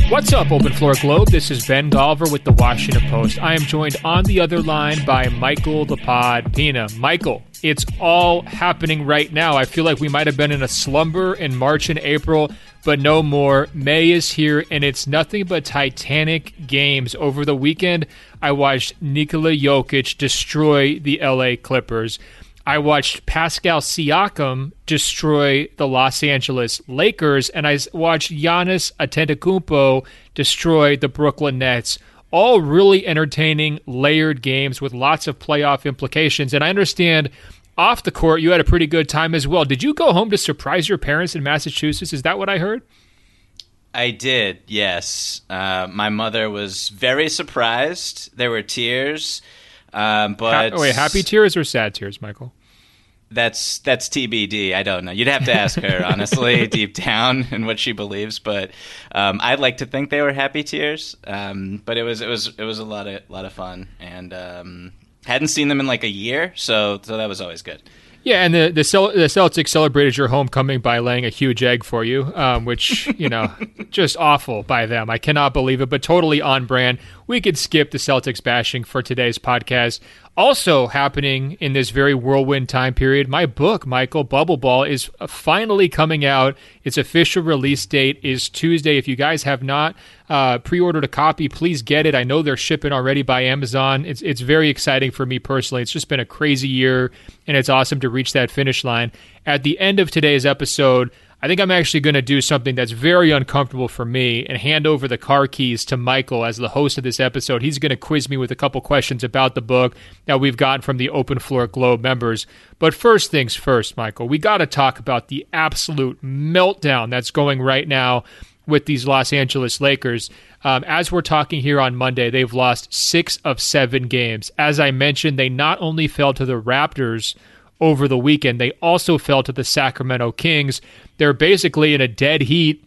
What's up, Open Floor Globe? This is Ben Golliver with the Washington Post. I am joined on the other line by Michael the Pod Pina. Michael, it's all happening right now. I feel like we might have been in a slumber in March and April, but no more. May is here, and it's nothing but Titanic games. Over the weekend, I watched Nikola Jokic destroy the LA Clippers. I watched Pascal Siakam destroy the Los Angeles Lakers, and I watched Giannis Antetokounmpo destroy the Brooklyn Nets. All really entertaining, layered games with lots of playoff implications. And I understand off the court you had a pretty good time as well. Did you go home to surprise your parents in Massachusetts? Is that what I heard? I did, yes. My mother was very surprised. There were tears. But happy tears or sad tears, Michael? That's TBD. I don't know. You'd have to ask her, honestly, deep down and what she believes. But I'd like to think they were happy tears. But it was a lot of fun, and hadn't seen them in like a year, so that was always good. Yeah, and the Celtics celebrated your homecoming by laying a huge egg for you, which, just awful by them. I cannot believe it, but totally on brand. We could skip the Celtics bashing for today's podcast. Also happening in this very whirlwind time period, my book, Michael, Bubble Ball, is finally coming out. Its official release date is Tuesday. If you guys have not pre-ordered a copy, please get it. I know they're shipping already by Amazon. It's very exciting for me personally. It's just been a crazy year, and it's awesome to reach that finish line. At the end of today's episode, I think I'm actually going to do something that's very uncomfortable for me and hand over the car keys to Michael as the host of this episode. He's going to quiz me with a couple questions about the book that we've gotten from the Open Floor Globe members. But first things first, Michael, we got to talk about the absolute meltdown that's going right now with these Los Angeles Lakers. As we're talking here on Monday, they've lost 6 of 7 games. As I mentioned, they not only fell to the Raptors over the weekend, they also fell to the Sacramento Kings. They're basically in a dead heat,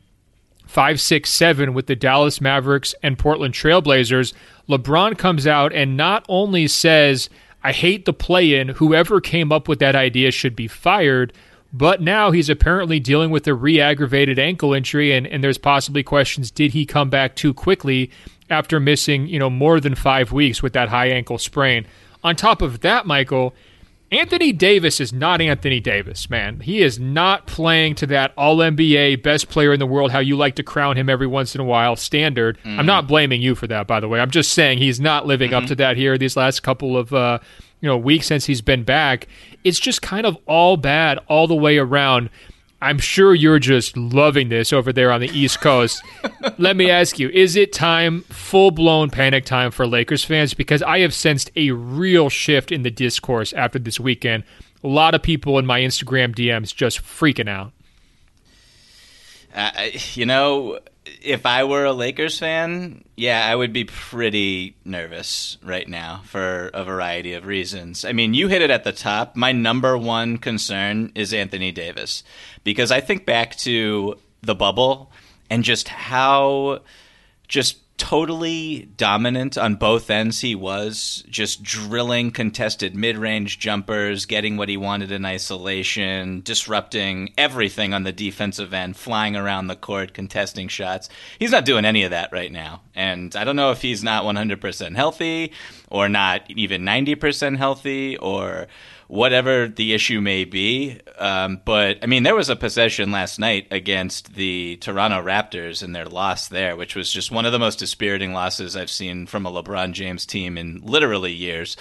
5-6-7 with the Dallas Mavericks and Portland Trailblazers. LeBron comes out and not only says, I hate the play-in, whoever came up with that idea should be fired, but now he's apparently dealing with a re-aggravated ankle injury, and there's possibly questions, did he come back too quickly after missing, more than 5 weeks with that high ankle sprain? On top of that, Michael, Anthony Davis is not Anthony Davis, man. He is not playing to that All-NBA, best player in the world, how you like to crown him every once in a while, standard. I'm not blaming you for that, by the way. I'm just saying he's not living up to that here these last couple of weeks since he's been back. It's just kind of all bad all the way around. I'm sure you're just loving this over there on the East Coast. Let me ask you, is it time, full-blown panic time for Lakers fans? Because I have sensed a real shift in the discourse after this weekend. A lot of people in my Instagram DMs just freaking out. If I were a Lakers fan, I would be pretty nervous right now for a variety of reasons. I mean, you hit it at the top. My number one concern is Anthony Davis, because I think back to the bubble and just how totally dominant on both ends he was, just drilling contested mid-range jumpers, getting what he wanted in isolation, disrupting everything on the defensive end, flying around the court, contesting shots. He's not doing any of that right now. And I don't know if he's not 100% healthy or not even 90% healthy or whatever the issue may be. But, I mean, there was a possession last night against the Toronto Raptors and their loss there, which was just one of the most dispiriting losses I've seen from a LeBron James team in literally years,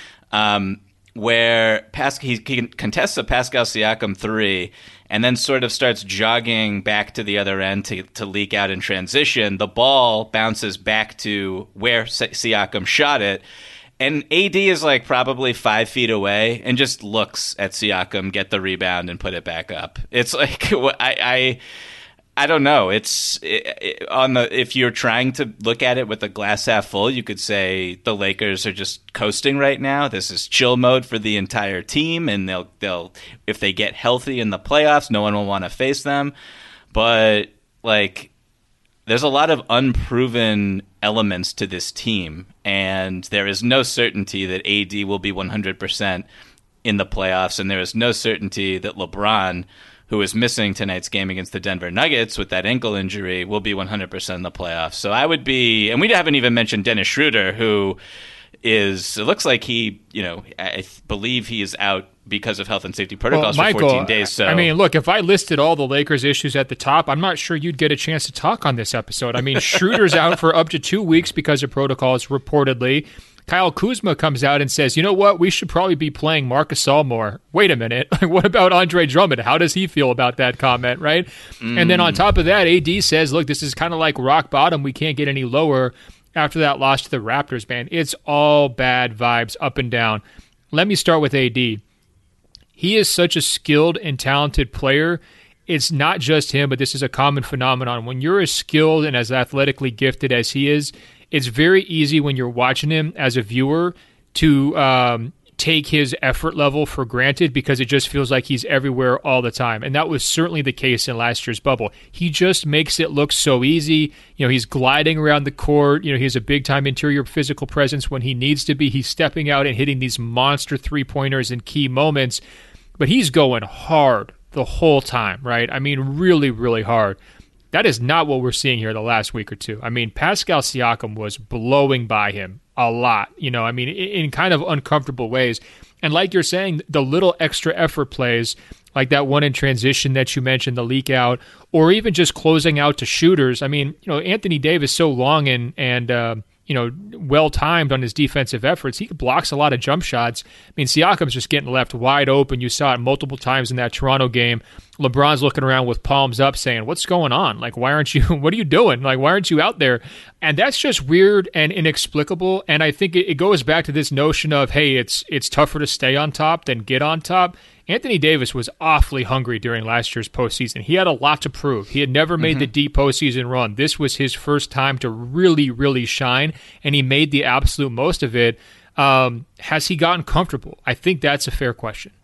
where he contests a Pascal Siakam 3 and then sort of starts jogging back to the other end to leak out in transition. The ball bounces back to where Siakam shot it, and AD is like probably 5 feet away and just looks at Siakam get the rebound and put it back up. It's like I don't know. If you're trying to look at it with the glass half full, you could say the Lakers are just coasting right now. This is chill mode for the entire team, and they'll if they get healthy in the playoffs, no one will want to face them. But there's a lot of unproven elements to this team, and there is no certainty that AD will be 100% in the playoffs, and there is no certainty that LeBron, who is missing tonight's game against the Denver Nuggets with that ankle injury, will be 100% in the playoffs. So I would be, and we haven't even mentioned Dennis Schroeder, who it looks like I believe he is out because of health and safety protocols for 14 days. So I mean, look, if I listed all the Lakers issues at the top, I'm not sure you'd get a chance to talk on this episode. I mean, Schroeder's out for up to 2 weeks because of protocols, reportedly. Kyle Kuzma comes out and says, you know what, we should probably be playing Marc Gasol more. Wait a minute. What about Andre Drummond? How does he feel about that comment, right? And then on top of that, AD says, look, this is kind of like rock bottom. We can't get any lower after that loss to the Raptors, man. It's all bad vibes up and down. Let me start with AD. He is such a skilled and talented player. It's not just him, but this is a common phenomenon. When you're as skilled and as athletically gifted as he is, it's very easy when you're watching him as a viewer to take his effort level for granted because it just feels like he's everywhere all the time. And that was certainly the case in last year's bubble. He just makes it look so easy. You know, he's gliding around the court. You know, he has a big-time interior physical presence when he needs to be. He's stepping out and hitting these monster three-pointers in key moments. But he's going hard the whole time, right? I mean, really, really hard. That is not what we're seeing here the last week or two. I mean, Pascal Siakam was blowing by him a lot, you know, I mean, in kind of uncomfortable ways. And like you're saying, the little extra effort plays, like that one in transition that you mentioned, the leak out, or even just closing out to shooters. I mean, you know, Anthony Davis so long and well-timed on his defensive efforts. He blocks a lot of jump shots. I mean, Siakam's just getting left wide open. You saw it multiple times in that Toronto game. LeBron's looking around with palms up saying, what's going on? Like, why aren't you, what are you doing? Like, why aren't you out there? And that's just weird and inexplicable. And I think it goes back to this notion of, hey, it's tougher to stay on top than get on top. Anthony Davis was awfully hungry during last year's postseason. He had a lot to prove. He had never made the deep postseason run. This was his first time to really, really shine, and he made the absolute most of it. Has he gotten comfortable? I think that's a fair question.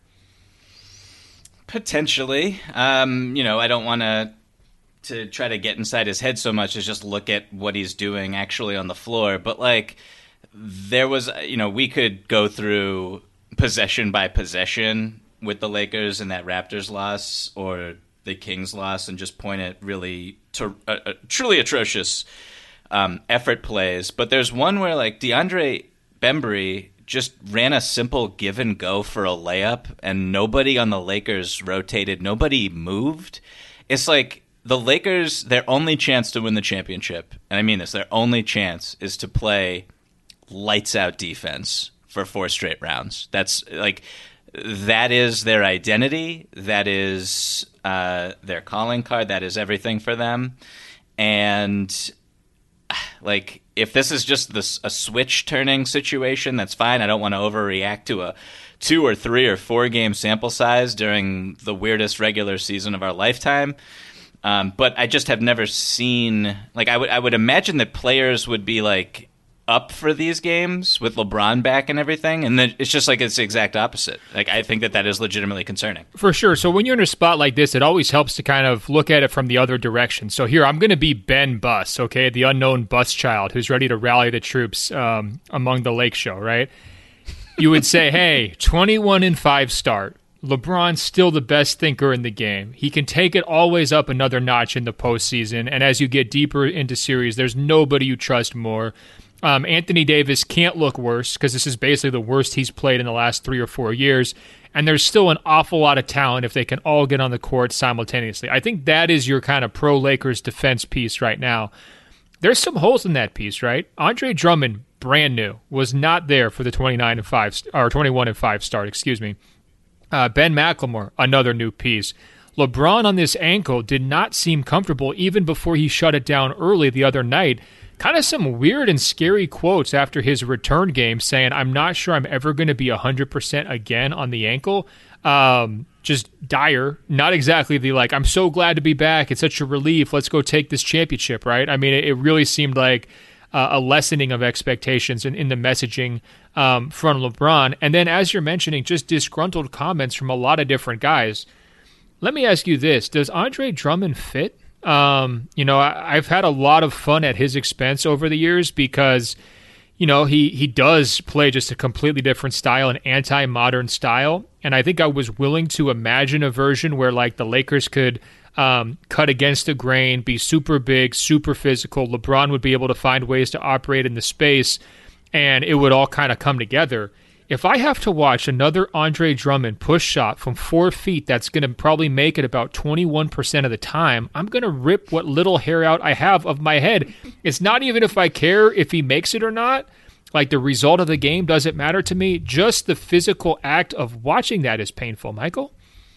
Potentially. I don't want to try to get inside his head so much as just look at what he's doing actually on the floor. But, like, there was, we could go through possession by possession with the Lakers in that Raptors loss or the Kings loss and just point at really truly atrocious effort plays. But there's one where, like, DeAndre Bembry just ran a simple give and go for a layup and nobody on the Lakers rotated. Nobody moved. It's like the Lakers, their only chance to win the championship, and I mean this, their only chance is to play lights out defense for 4 straight rounds. That's like, that is their identity. That is their calling card. That is everything for them. And like, if this is just a switch turning situation, that's fine. I don't want to overreact to a 2 or 3 or 4 game sample size during the weirdest regular season of our lifetime. But I just have never seen, like, I would imagine that players would be like up for these games with LeBron back and everything, and then it's just like it's the exact opposite. Like, I think that is legitimately concerning. For sure. So when you're in a spot like this, it always helps to kind of look at it from the other direction. So here, I'm going to be Ben Buss, okay, the unknown bus child who's ready to rally the troops among the Lake Show, right? You would say, hey, 21-5 start. LeBron's still the best thinker in the game. He can take it always up another notch in the postseason, and as you get deeper into series, there's nobody you trust more. Anthony Davis can't look worse because this is basically the worst he's played in the last 3 or 4 years, and there's still an awful lot of talent if they can all get on the court simultaneously. I think that is your kind of pro-Lakers defense piece right now. There's some holes in that piece, right? Andre Drummond, brand new, was not there for the 21-5 start, excuse me. Ben McLemore, another new piece. LeBron on this ankle did not seem comfortable even before he shut it down early the other night. Kind of some weird and scary quotes after his return game saying, I'm not sure I'm ever going to be 100% again on the ankle. Just dire. Not exactly the, like, I'm so glad to be back. It's such a relief. Let's go take this championship, right? I mean, it really seemed like a lessening of expectations in the messaging from LeBron. And then, as you're mentioning, just disgruntled comments from a lot of different guys. Let me ask you this. Does Andre Drummond fit? I've had a lot of fun at his expense over the years because, he does play just a completely different style, an anti-modern style. And I think I was willing to imagine a version where like the Lakers could cut against the grain, be super big, super physical. LeBron would be able to find ways to operate in the space, and it would all kind of come together. If I have to watch another Andre Drummond push shot from 4 feet that's going to probably make it about 21% of the time, I'm going to rip what little hair out I have of my head. It's not even if I care if he makes it or not. Like, the result of the game doesn't matter to me. Just the physical act of watching that is painful. Michael?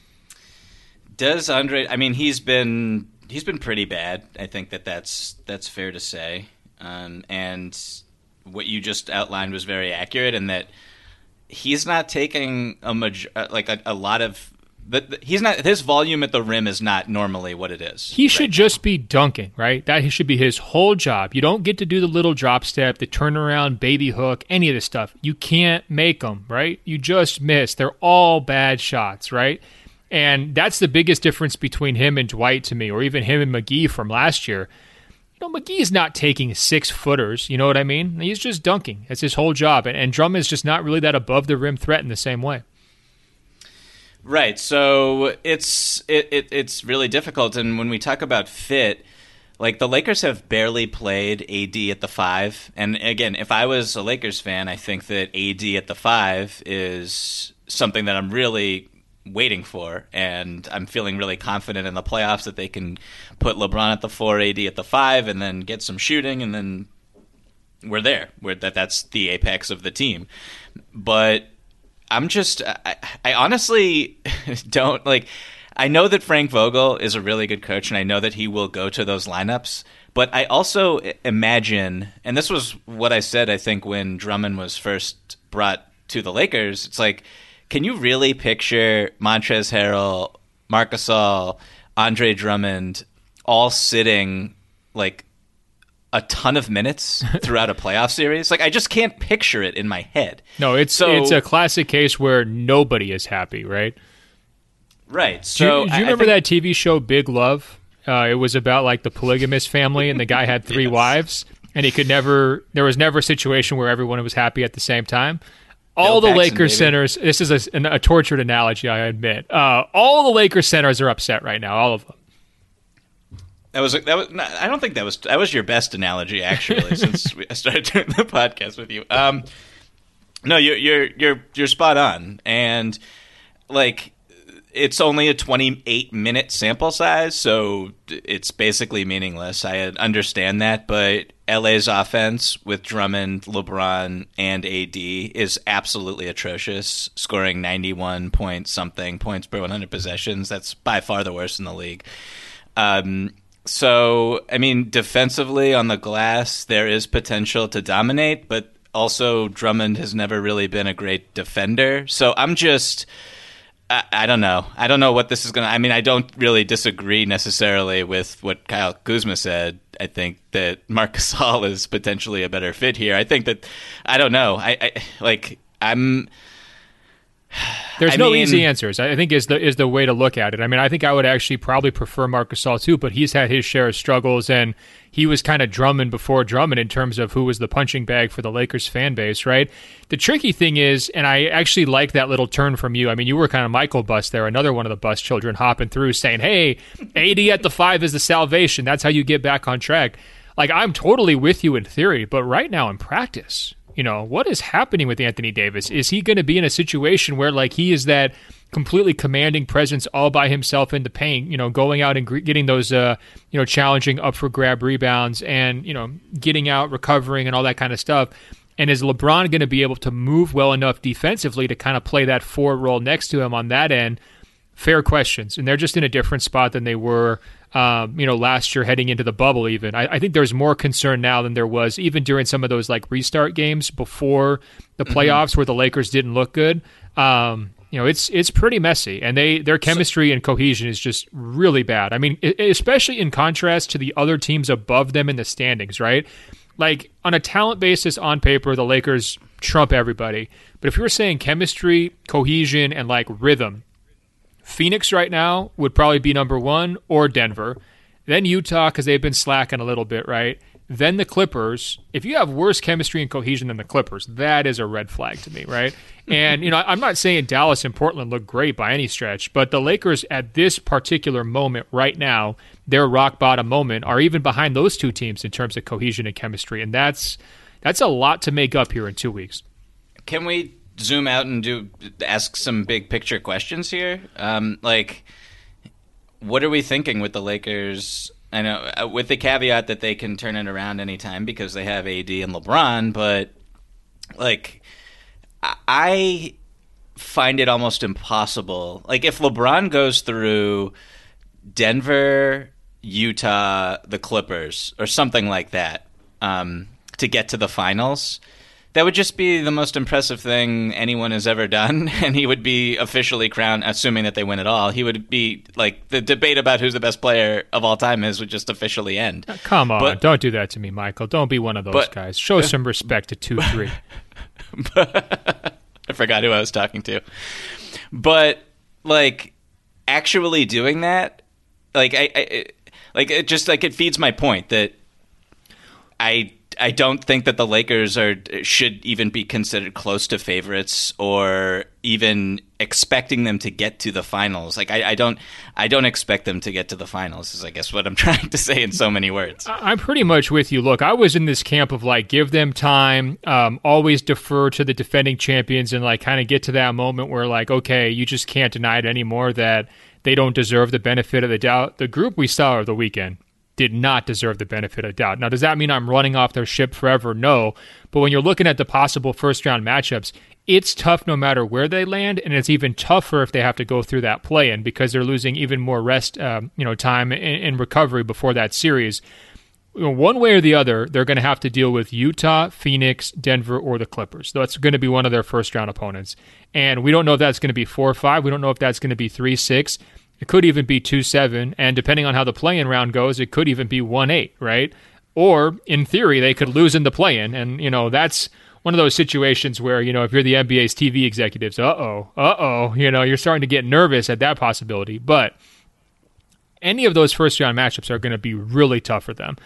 Does Andre? I mean, he's been pretty bad. I think that's fair to say. And what you just outlined was very accurate in that he's not taking a lot of. He's not. His volume at the rim is not normally what it is. He should just be dunking, right? That should be his whole job. You don't get to do the little drop step, the turnaround, baby hook, any of this stuff. You can't make them, right? You just miss. They're all bad shots, right? And that's the biggest difference between him and Dwight to me, or even him and McGee from last year. You know, McGee's not taking 6-footers, you know what I mean? He's just dunking. That's his whole job. And Drummond's just not really that above the rim threat in the same way. Right. So it's really difficult. And when we talk about fit, like, the Lakers have barely played AD at the 5. And again, if I was a Lakers fan, I think that AD at the 5 is something that I'm really waiting for, and I'm feeling really confident in the playoffs that they can put LeBron at the 4, AD at the 5, and then get some shooting, and then we're there. That's the apex of the team. But I honestly don't like. I know that Frank Vogel is a really good coach, and I know that he will go to those lineups. But I also imagine, and this was what I said, I think, when Drummond was first brought to the Lakers. It's like, can you really picture Montrezl Harrell, Marc Gasol, Andre Drummond all sitting like a ton of minutes throughout a playoff series? Like, I just can't picture it in my head. No, it's a classic case where nobody is happy, right? Right. So do you remember that TV show Big Love? It was about like the polygamous family, and the guy had 3 wives, and there was never a situation where everyone was happy at the same time. All the Lakers centers, this is a tortured analogy, I admit. All the Lakers centers are upset right now, all of them. That was. I don't think that was your best analogy, actually, since I started doing the podcast with you. No, you're spot on, and like, it's only a 28-minute sample size, so it's basically meaningless. I understand that, but LA's offense with Drummond, LeBron, and AD is absolutely atrocious, scoring 91-point-something points per 100 possessions. That's by far the worst in the league. So, I mean, defensively on the glass, there is potential to dominate, but also Drummond has never really been a great defender. So I'm just... I don't know. I don't know what this is going to... I mean, I don't really disagree necessarily with what Kyle Kuzma said. I think that Marc Gasol is potentially a better fit here. I think that... I don't know. There's no easy answers, I think, is the way to look at it. I mean, I think I would actually probably prefer Marc Gasol too, but he's had his share of struggles, and he was kind of Drummond before Drummond in terms of who was the punching bag for the Lakers fan base, right? The tricky thing is, and I actually like that little turn from you. I mean, you were kind of Michael Bust there, another one of the Bust children hopping through saying, hey, AD at the 5 is the salvation. That's how you get back on track. Like, I'm totally with you in theory, but right now in practice... You know, what is happening with Anthony Davis? Is he going to be in a situation where, like, he is that completely commanding presence all by himself in the paint, you know, going out and getting those, challenging up for grab rebounds and, you know, getting out, recovering and all that kind of stuff? And is LeBron going to be able to move well enough defensively to kind of play that 4 role next to him on that end? Fair questions. And they're just in a different spot than they were last year heading into the bubble even. I think there's more concern now than there was even during some of those like restart games before the playoffs where the Lakers didn't look good. It's pretty messy, and their chemistry and cohesion is just really bad. I mean, especially in contrast to the other teams above them in the standings, right? Like, on a talent basis on paper, the Lakers trump everybody. But if you were saying chemistry, cohesion, and like rhythm, Phoenix right now would probably be number 1, or Denver. Then Utah, because they've been slacking a little bit, right? then the Clippers. If you have worse chemistry and cohesion than the Clippers, that is a red flag to me, right? And, I'm not saying Dallas and Portland look great by any stretch, but the Lakers at this particular moment right now, their rock bottom moment, are even behind those two teams in terms of cohesion and chemistry. And that's a lot to make up here in 2 weeks. Can we zoom out and ask some big picture questions here? What are we thinking with the Lakers? I know with the caveat that they can turn it around anytime because they have AD and LeBron, but I find it almost impossible. Like if LeBron goes through Denver, Utah, the Clippers, or something like that to get to the finals, that would just be the most impressive thing anyone has ever done, and he would be officially crowned, assuming that they win it all. He would be, like, the debate about who's the best player of all time would just officially end. Come on, don't do that to me, Michael. Don't be one of those guys. Show some respect to 2-3. I forgot who I was talking to. But, actually doing that, it feeds my point that I don't think that the Lakers should even be considered close to favorites or even expecting them to get to the finals. I don't expect them to get to the finals is I guess what I'm trying to say in so many words. I'm pretty much with you. Look, I was in this camp of give them time, always defer to the defending champions and kind of get to that moment where okay, you just can't deny it anymore that they don't deserve the benefit of the doubt. The group we saw over the weekend did not deserve the benefit of doubt. Now, does that mean I'm running off their ship forever? No. But when you're looking at the possible first-round matchups, it's tough no matter where they land, and it's even tougher if they have to go through that play-in because they're losing even more rest time and recovery before that series. One way or the other, they're going to have to deal with Utah, Phoenix, Denver, or the Clippers. That's going to be one of their first-round opponents. And we don't know if that's going to be 4-5. We don't know if that's going to be 3-6. It could even be 2-7, and depending on how the play-in round goes, it could even be 1-8, right? Or, in theory, they could lose in the play-in, and, that's one of those situations where, if you're the NBA's TV executives, you're starting to get nervous at that possibility. But any of those first-round matchups are going to be really tough for them.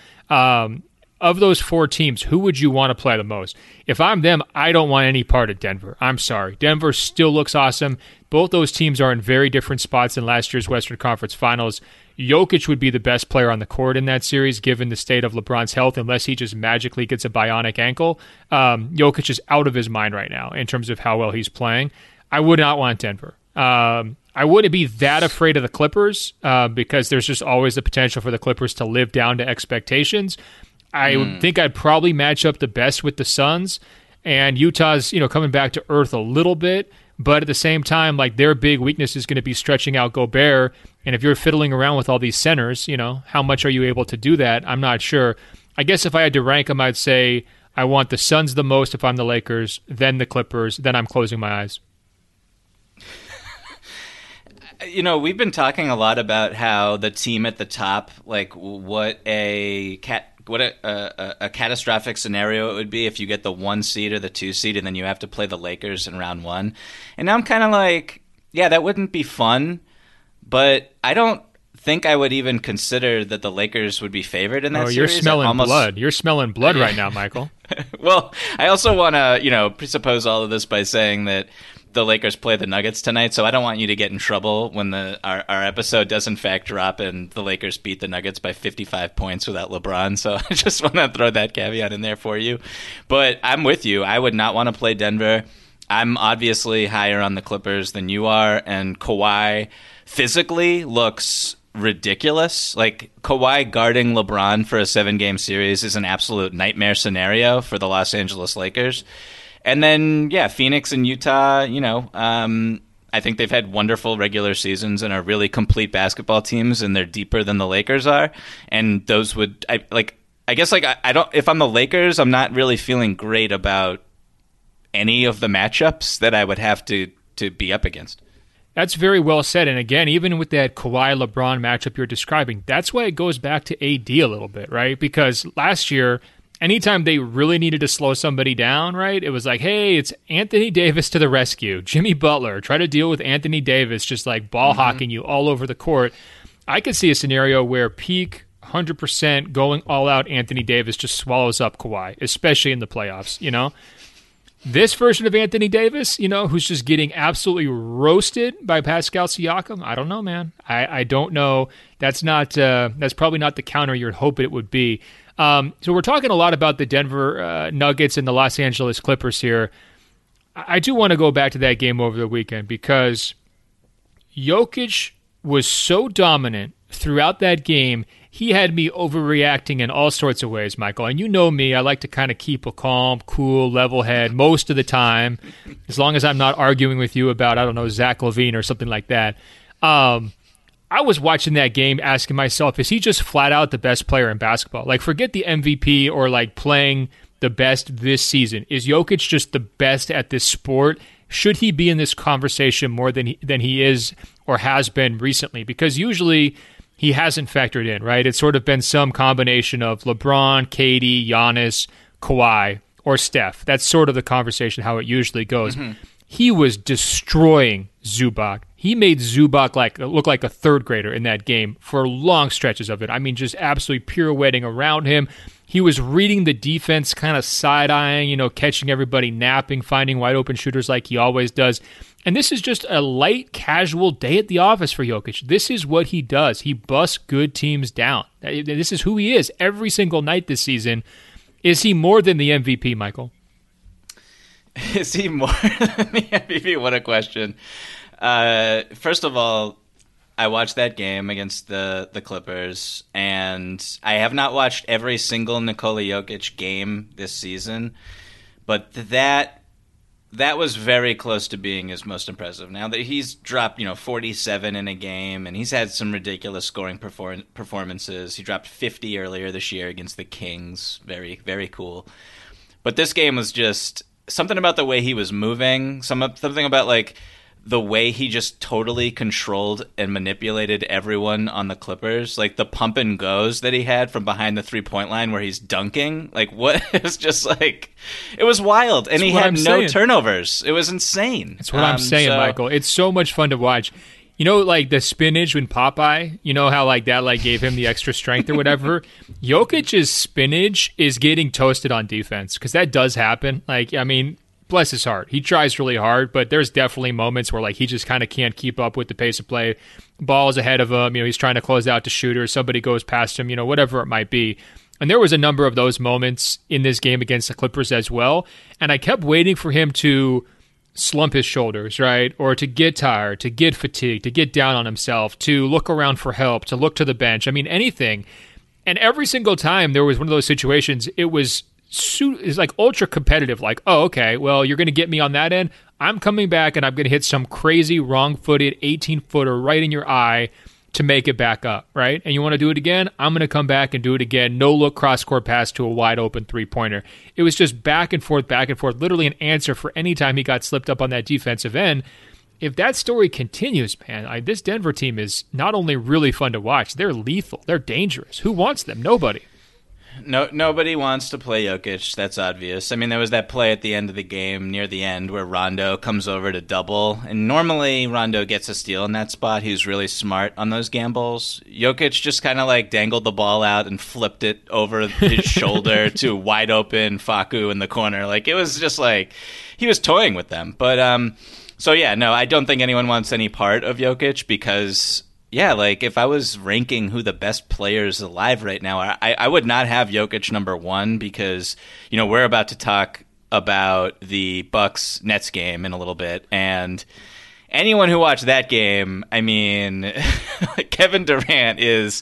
Of those four teams, who would you want to play the most? If I'm them, I don't want any part of Denver. I'm sorry. Denver still looks awesome. Both those teams are in very different spots in last year's Western Conference Finals. Jokic would be the best player on the court in that series, given the state of LeBron's health, unless he just magically gets a bionic ankle. Jokic is out of his mind right now in terms of how well he's playing. I would not want Denver. I wouldn't be that afraid of the Clippers because there's just always the potential for the Clippers to live down to expectations. I think I'd probably match up the best with the Suns, and Utah's, coming back to earth a little bit, but at the same time, their big weakness is going to be stretching out Gobert, and if you're fiddling around with all these centers, how much are you able to do that? I'm not sure. I guess if I had to rank them, I'd say I want the Suns the most if I'm the Lakers, then the Clippers, then I'm closing my eyes. We've been talking a lot about how the team at the top, what a catastrophic scenario it would be if you get the 1 seed or the 2 seed and then you have to play the Lakers in round 1. And now I'm kind of yeah, that wouldn't be fun, but I don't think I would even consider that the Lakers would be favored in that series. You're smelling blood. You're smelling blood right now, Michael. Well, I also want to, presuppose all of this by saying that the Lakers play the Nuggets tonight, so I don't want you to get in trouble when our episode does in fact drop and the Lakers beat the Nuggets by 55 points without LeBron. So I just want to throw that caveat in there for you. But I'm with you. I would not want to play Denver. I'm obviously higher on the Clippers than you are, and Kawhi physically looks ridiculous. Kawhi guarding LeBron for a 7-game series is an absolute nightmare scenario for the Los Angeles Lakers. And then, Phoenix and Utah, I think they've had wonderful regular seasons and are really complete basketball teams, and they're deeper than the Lakers are. And those would, I don't, if I'm the Lakers, I'm not really feeling great about any of the matchups that I would have to be up against. That's very well said. And again, even with that Kawhi-LeBron matchup you're describing, that's why it goes back to AD a little bit, right? Because last year, anytime they really needed to slow somebody down, right, it was hey, it's Anthony Davis to the rescue. Jimmy Butler, try to deal with Anthony Davis just ball hawking you all over the court. I could see a scenario where peak 100% going all out Anthony Davis just swallows up Kawhi, especially in the playoffs, you know? This version of Anthony Davis, you know, who's just getting absolutely roasted by Pascal Siakam, I don't know, man. I don't know. That's probably not the counter you'd hope it would be. So we're talking a lot about the Denver Nuggets and the Los Angeles Clippers here. I do want to go back to that game over the weekend because Jokic was so dominant throughout that game. He had me overreacting in all sorts of ways, Michael. And you know me, I like to kind of keep a calm, cool, level head most of the time, as long as I'm not arguing with you about, I don't know, Zach LaVine or something like that. I was watching that game asking myself, is he just flat out the best player in basketball? Like, forget the MVP or like playing the best this season. Is Jokic just the best at this sport? Should he be in this conversation more than he is or has been recently? Because usually he hasn't factored in, right? It's sort of been some combination of LeBron, KD, Giannis, Kawhi, or Steph. That's sort of the conversation, how it usually goes. Mm-hmm. He was destroying Zubac. He made Zubac look like a third grader in that game for long stretches of it. I mean, just absolutely pirouetting around him. He was reading the defense, kind of side-eyeing, you know, catching everybody napping, finding wide open shooters like he always does. And this is just a light, casual day at the office for Jokic. This is what he does. He busts good teams down. This is who he is every single night this season. Is he more than the MVP, Michael? Is he more than the MVP? What a question. First of all, I watched that game against the Clippers, and I have not watched every single Nikola Jokic game this season, but that was very close to being his most impressive. Now that he's dropped, 47 in a game, and he's had some ridiculous scoring performances. He dropped 50 earlier this year against the Kings. Very, very cool. But this game was just something about the way he was moving, something about like the way he just totally controlled and manipulated everyone on the Clippers, like the pump and goes that he had from behind the 3-point line where he's dunking. Like, what? It was just like, it was wild. And he had no turnovers. It was insane. That's what I'm saying, Michael. It's so much fun to watch. You know, like the spinach in Popeye, you know how like that like gave him the extra strength or whatever? Jokic's spinach is getting toasted on defense because that does happen. Like, I mean, bless his heart. He tries really hard, but there's definitely moments where like he just kind of can't keep up with the pace of play. Ball is ahead of him. You know, he's trying to close out to shooters. Somebody goes past him, you know, whatever it might be. And there was a number of those moments in this game against the Clippers as well. And I kept waiting for him to slump his shoulders, right? Or to get tired, to get fatigued, to get down on himself, to look around for help, to look to the bench. I mean, anything. And every single time there was one of those situations, it was like ultra competitive. Like, oh, okay, well, you're going to get me on that end. I'm coming back and I'm going to hit some crazy wrong-footed 18-footer right in your eye to make it back up, right? And you want to do it again? I'm going to come back and do it again. No-look cross-court pass to a wide-open three-pointer. It was just back and forth, literally an answer for any time he got slipped up on that defensive end. If that story continues, man, this Denver team is not only really fun to watch, they're lethal. They're dangerous. Who wants them? Nobody. No, nobody wants to play Jokic. That's obvious. I mean, there was that play at the end of the game, near the end, where Rondo comes over to double. And normally Rondo gets a steal in that spot. He's really smart on those gambles. Jokic just kind of like dangled the ball out and flipped it over his shoulder to wide open Facu in the corner. Like, it was just like he was toying with them. But so yeah, no, I don't think anyone wants any part of Jokic because, yeah, like if I was ranking who the best players alive right now, I would not have Jokic number one because, you know, we're about to talk about the Bucks-Nets game in a little bit. And anyone who watched that game, I mean, Kevin Durant is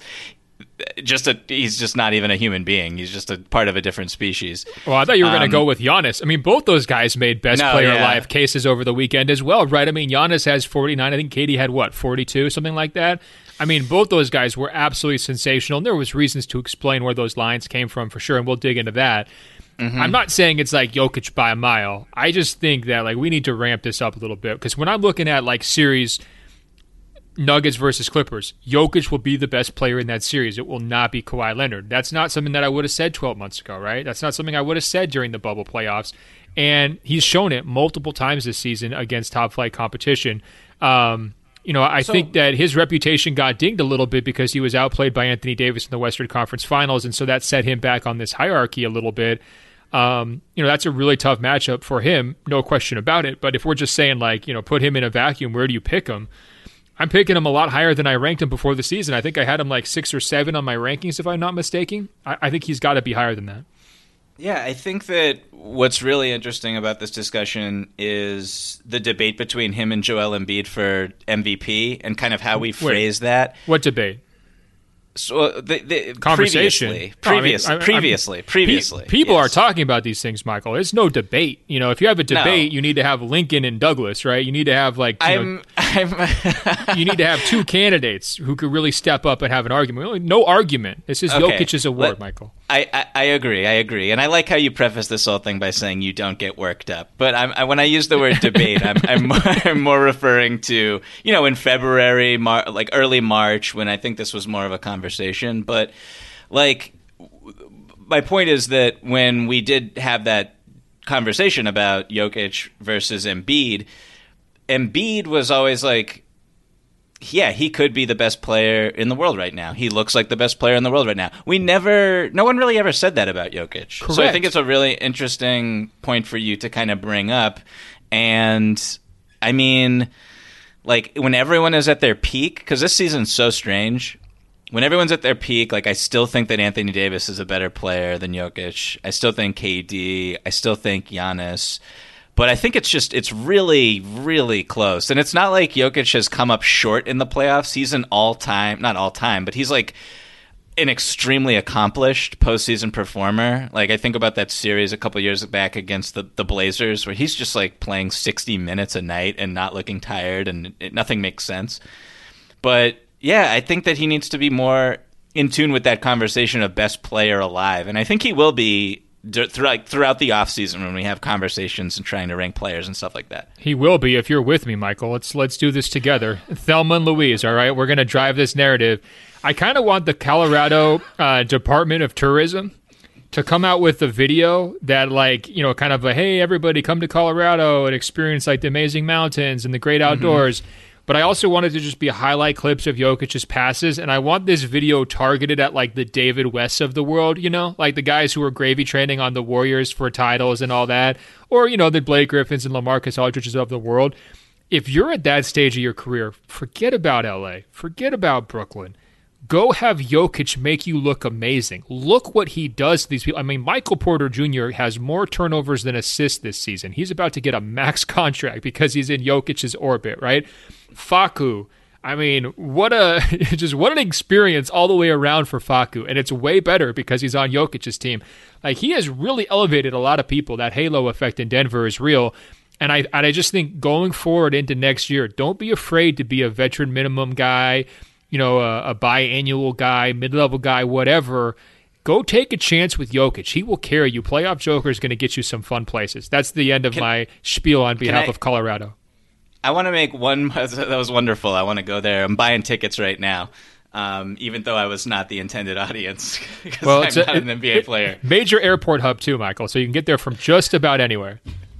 he's just not even a human being. He's just a part of a different species. Well, I thought you were going to go with Giannis. I mean, both those guys made best player alive cases over the weekend as well, right? I mean, Giannis has 49. I think KD had, 42, something like that? I mean, both those guys were absolutely sensational, and there was reasons to explain where those lines came from for sure, and we'll dig into that. Mm-hmm. I'm not saying it's like Jokic by a mile. I just think that like we need to ramp this up a little bit because when I'm looking at like series Nuggets versus Clippers, Jokic will be the best player in that series. It will not be Kawhi Leonard. That's not something that I would have said 12 months ago, right? That's not something I would have said during the bubble playoffs. And he's shown it multiple times this season against top-flight competition. I think that his reputation got dinged a little bit because he was outplayed by Anthony Davis in the Western Conference Finals, and so that set him back on this hierarchy a little bit. That's a really tough matchup for him, no question about it. But if we're just saying, put him in a vacuum, where do you pick him? I'm picking him a lot higher than I ranked him before the season. I think I had him 6 or 7 on my rankings, if I'm not mistaken. I think he's got to be higher than that. Yeah, I think that what's really interesting about this discussion is the debate between him and Joel Embiid for MVP and kind of how we phrase that. What debate? So the conversation. Previously. People are talking about these things, Michael. It's no debate. If you have a debate, you need to have Lincoln and Douglas, right? You need to have you need to have two candidates who could really step up and have an argument. No argument. This is Jokic's award, Michael. I agree. And I like how you preface this whole thing by saying you don't get worked up. But when I use the word debate, I'm more referring to, in February, early March, when I think this was more of a conversation. But my point is that when we did have that conversation about Jokic versus Embiid was always he could be the best player in the world right now. He looks like the best player in the world right now. No one really ever said that about Jokic. Correct. So I think it's a really interesting point for you to kind of bring up. And I mean, when everyone is at their peak, because this season's so strange, when everyone's at their peak, I still think that Anthony Davis is a better player than Jokic. I still think KD. I still think Giannis. But I think it's really, really close. And it's not like Jokic has come up short in the playoffs. He's an not all time, but he's an extremely accomplished postseason performer. I think about that series a couple years back against the Blazers where he's just playing 60 minutes a night and not looking tired and nothing makes sense. But yeah, I think that he needs to be more in tune with that conversation of best player alive. And I think he will be throughout the offseason when we have conversations and trying to rank players and stuff like that. He will be if you're with me, Michael. Let's do this together. Thelma and Louise, all right? We're going to drive this narrative. I kind of want the Colorado Department of Tourism to come out with a video that kind of hey, everybody come to Colorado and experience the amazing mountains and the great outdoors. Mm-hmm. But I also wanted to just be highlight clips of Jokic's passes, and I want this video targeted at the David Wests of the world, the guys who are gravy training on the Warriors for titles and all that, or the Blake Griffins and LaMarcus Aldridges of the world. If you're at that stage of your career, forget about LA, forget about Brooklyn. Go have Jokic make you look amazing. Look what he does to these people. I mean, Michael Porter Jr. has more turnovers than assists this season. He's about to get a max contract because he's in Jokic's orbit, right? Facu. I mean, what an experience all the way around for Facu. And it's way better because he's on Jokic's team. He has really elevated a lot of people. That halo effect in Denver is real. And I just think going forward into next year, don't be afraid to be a veteran minimum guy, a biannual guy, mid-level guy, whatever. Go take a chance with Jokic. He will carry you. Playoff Joker is going to get you some fun places. That's the end of my spiel on behalf of Colorado. I want to make one. That was wonderful. I want to go there. I'm buying tickets right now, even though I was not the intended audience because I'm not an NBA player. Major airport hub too, Michael, so you can get there from just about anywhere.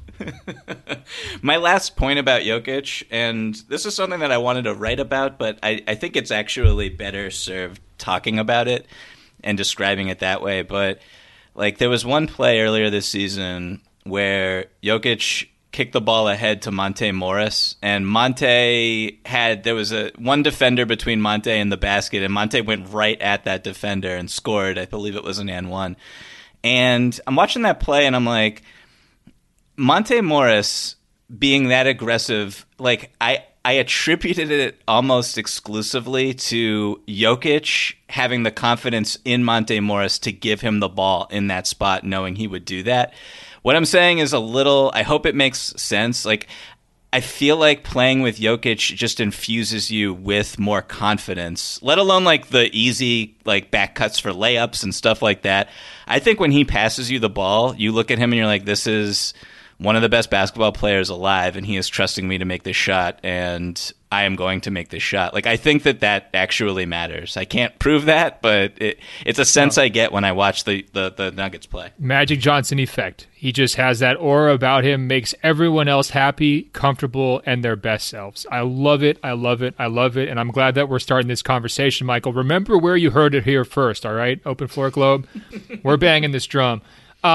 My last point about Jokic, and this is something that I wanted to write about, but I think it's actually better served talking about it and describing it that way. But there was one play earlier this season where Jokic kicked the ball ahead to Monte Morris, and there was one defender between Monte and the basket, and Monte went right at that defender and scored. I believe it was an and one. And I'm watching that play, and I'm like, Monte Morris being that aggressive, I attributed it almost exclusively to Jokic having the confidence in Monte Morris to give him the ball in that spot, knowing he would do that. What I'm saying is I hope it makes sense. I feel like playing with Jokic just infuses you with more confidence, let alone the easy back cuts for layups and stuff like that. I think when he passes you the ball, you look at him and you're like, this is one of the best basketball players alive, and he is trusting me to make this shot, and I am going to make this shot. Like, I think that actually matters. I can't prove that, but it's a sense I get when I watch the Nuggets play. Magic Johnson effect. He just has that aura about him, makes everyone else happy, comfortable, and their best selves. I love it. I love it. I love it. And I'm glad that we're starting this conversation, Michael. Remember where you heard it here first, all right? Open Floor Globe. We're banging this drum.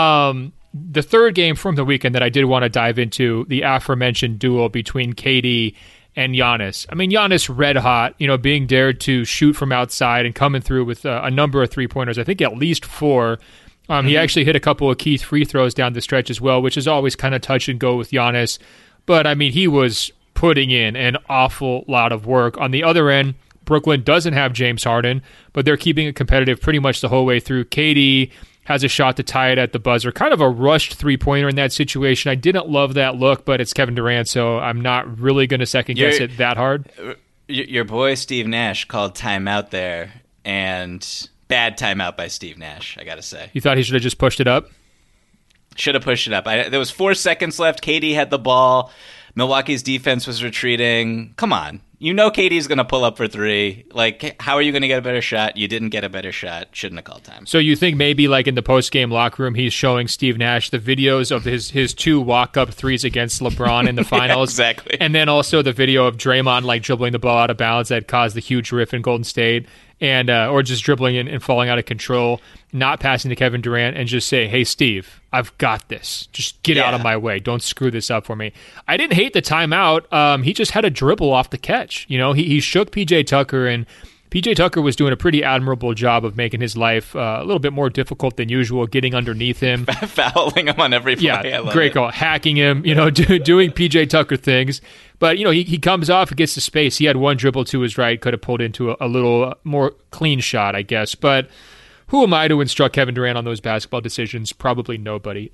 The third game from the weekend that I did want to dive into, the aforementioned duel between KD and Giannis. I mean, Giannis red hot, being dared to shoot from outside and coming through with a number of three-pointers, I think at least 4. He actually hit a couple of key free throws down the stretch as well, which is always kind of touch and go with Giannis. But, I mean, he was putting in an awful lot of work. On the other end, Brooklyn doesn't have James Harden, but they're keeping it competitive pretty much the whole way through. KD has a shot to tie it at the buzzer. Kind of a rushed three-pointer in that situation. I didn't love that look, but it's Kevin Durant, so I'm not really going to second-guess it that hard. Your boy Steve Nash called timeout there, and bad timeout by Steve Nash, I got to say. You thought he should have just pushed it up? Should have pushed it up. There was 4 seconds left. KD had the ball. Milwaukee's defense was retreating. Come on. You know KD's going to pull up for 3. Like, how are you going to get a better shot? You didn't get a better shot. Shouldn't have called time. So you think maybe like in the post-game locker room, he's showing Steve Nash the videos of his 2 walk-up threes against LeBron in the finals. Yeah, exactly. And then also the video of Draymond like dribbling the ball out of bounds that caused the huge riff in Golden State. And or just dribbling and falling out of control, not passing to Kevin Durant, and just say, hey, Steve, I've got this. Just get out of my way. Don't screw this up for me. I didn't hate the timeout. He just had a dribble off the catch. He shook P.J. Tucker, and P.J. Tucker was doing a pretty admirable job of making his life a little bit more difficult than usual, getting underneath him. Fouling him on every play. Yeah, great call. Hacking him, doing P.J. Tucker things. But, he comes off, gets to space. He had one dribble to his right, could have pulled into a little more clean shot, I guess. But who am I to instruct Kevin Durant on those basketball decisions? Probably nobody.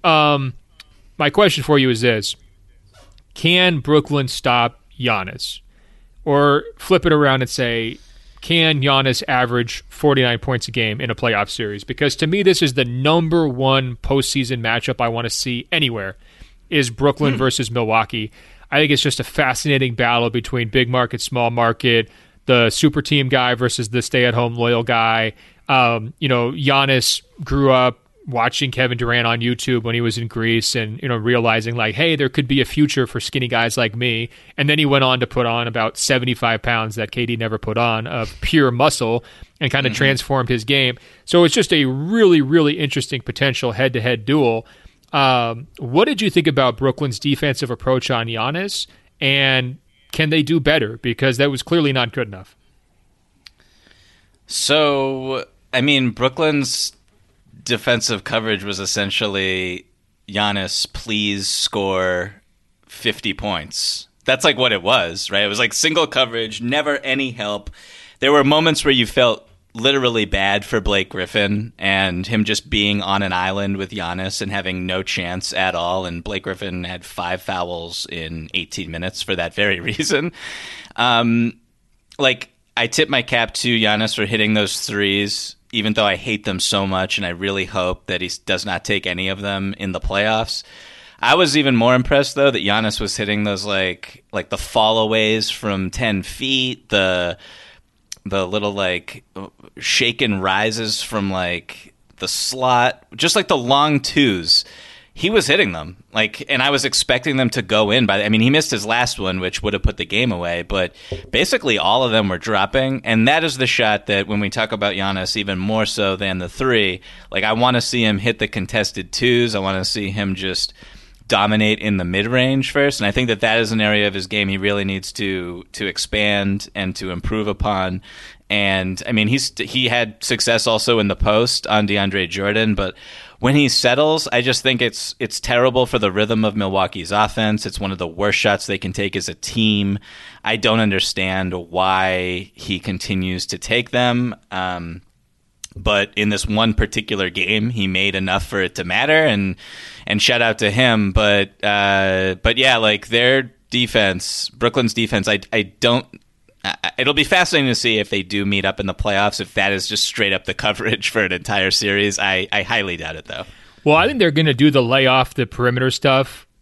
My question for you is this. Can Brooklyn stop Giannis? Or flip it around and say, can Giannis average 49 points a game in a playoff series? Because to me, this is the number one postseason matchup I want to see anywhere, is Brooklyn versus Milwaukee. I think it's just a fascinating battle between big market, small market, the super team guy versus the stay-at-home loyal guy. Giannis grew up watching Kevin Durant on YouTube when he was in Greece and, realizing like, hey, there could be a future for skinny guys like me. And then he went on to put on about 75 pounds that KD never put on of pure muscle and kind of transformed his game. So it's just a really, really interesting potential head-to-head duel. What did you think about Brooklyn's defensive approach on Giannis, and can they do better? Because that was clearly not good enough. So, I mean, Brooklyn's defensive coverage was essentially, Giannis, please score 50 points. That's like what it was, right? It was like single coverage, never any help. There were moments where you felt literally bad for Blake Griffin and him just being on an island with Giannis and having no chance at all. And Blake Griffin had 5 fouls in 18 minutes for that very reason. I tip my cap to Giannis for hitting those threes, even though I hate them so much, and I really hope that he does not take any of them in the playoffs. I was even more impressed, though, that Giannis was hitting those like the fallaways from 10 feet, the little shaken rises from the slot, just like the long twos. He was hitting them, and I was expecting them to go in. He missed his last one, which would have put the game away, but basically all of them were dropping, and that is the shot that when we talk about Giannis, even more so than the 3, I want to see him hit the contested twos. I want to see him just dominate in the mid-range first, and I think that is an area of his game he really needs to expand and to improve upon. And he had success also in the post on DeAndre Jordan, but when he settles, I just think it's terrible for the rhythm of Milwaukee's offense. It's one of the worst shots they can take as a team. I don't understand why he continues to take them. But in this one particular game, he made enough for it to matter, and shout out to him. But yeah, their defense, Brooklyn's defense, I don't. It'll be fascinating to see if they do meet up in the playoffs, if that is just straight up the coverage for an entire series. I highly doubt it, though. Well, I think they're going to do the lay off the perimeter stuff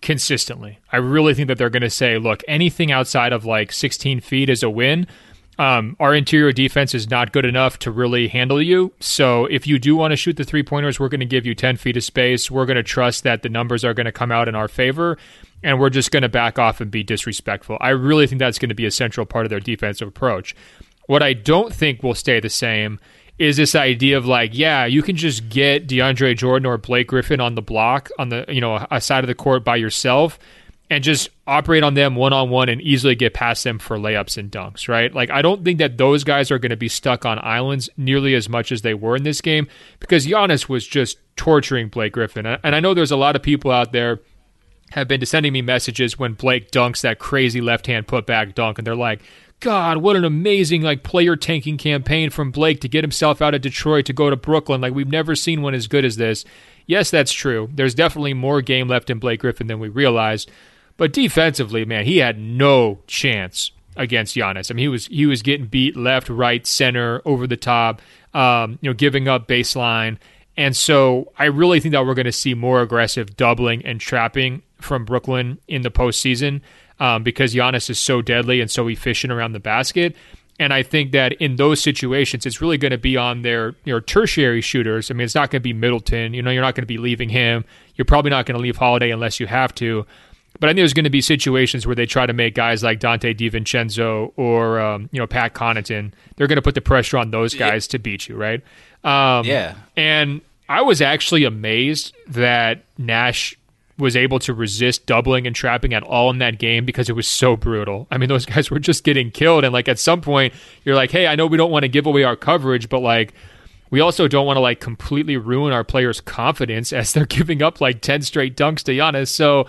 consistently. I really think that they're going to say, look, anything outside of like 16 feet is a win. Our interior defense is not good enough to really handle you. So if you do want to shoot the 3-pointers, we're going to give you 10 feet of space. We're going to trust that the numbers are going to come out in our favor, and we're just going to back off and be disrespectful. I really think that's going to be a central part of their defensive approach. What I don't think will stay the same is this idea of like, yeah, you can just get DeAndre Jordan or Blake Griffin on the block on the, a side of the court by yourself and just operate on them one-on-one and easily get past them for layups and dunks, right? Like, I don't think that those guys are going to be stuck on islands nearly as much as they were in this game because Giannis was just torturing Blake Griffin. And I know there's a lot of people out there have been sending me messages when Blake dunks that crazy left-hand putback dunk, and they're like, God, what an amazing like player tanking campaign from Blake to get himself out of Detroit to go to Brooklyn. Like, we've never seen one as good as this. Yes, that's true. There's definitely more game left in Blake Griffin than we realized. But defensively, man, he had no chance against Giannis. I mean, he was getting beat left, right, center, over the top, giving up baseline. And so I really think that we're going to see more aggressive doubling and trapping from Brooklyn in the postseason because Giannis is so deadly and so efficient around the basket. And I think that in those situations, it's really going to be on their tertiary shooters. I mean, it's not going to be Middleton. You're not going to be leaving him. You're probably not going to leave Holiday unless you have to. But I think there's going to be situations where they try to make guys like Dante DiVincenzo or Pat Connaughton. They're going to put the pressure on those guys to beat you, right? Yeah. And I was actually amazed that Nash was able to resist doubling and trapping at all in that game because it was so brutal. I mean, those guys were just getting killed. And like at some point, you're like, hey, I know we don't want to give away our coverage, but like we also don't want to like completely ruin our players' confidence as they're giving up like 10 straight dunks to Giannis. So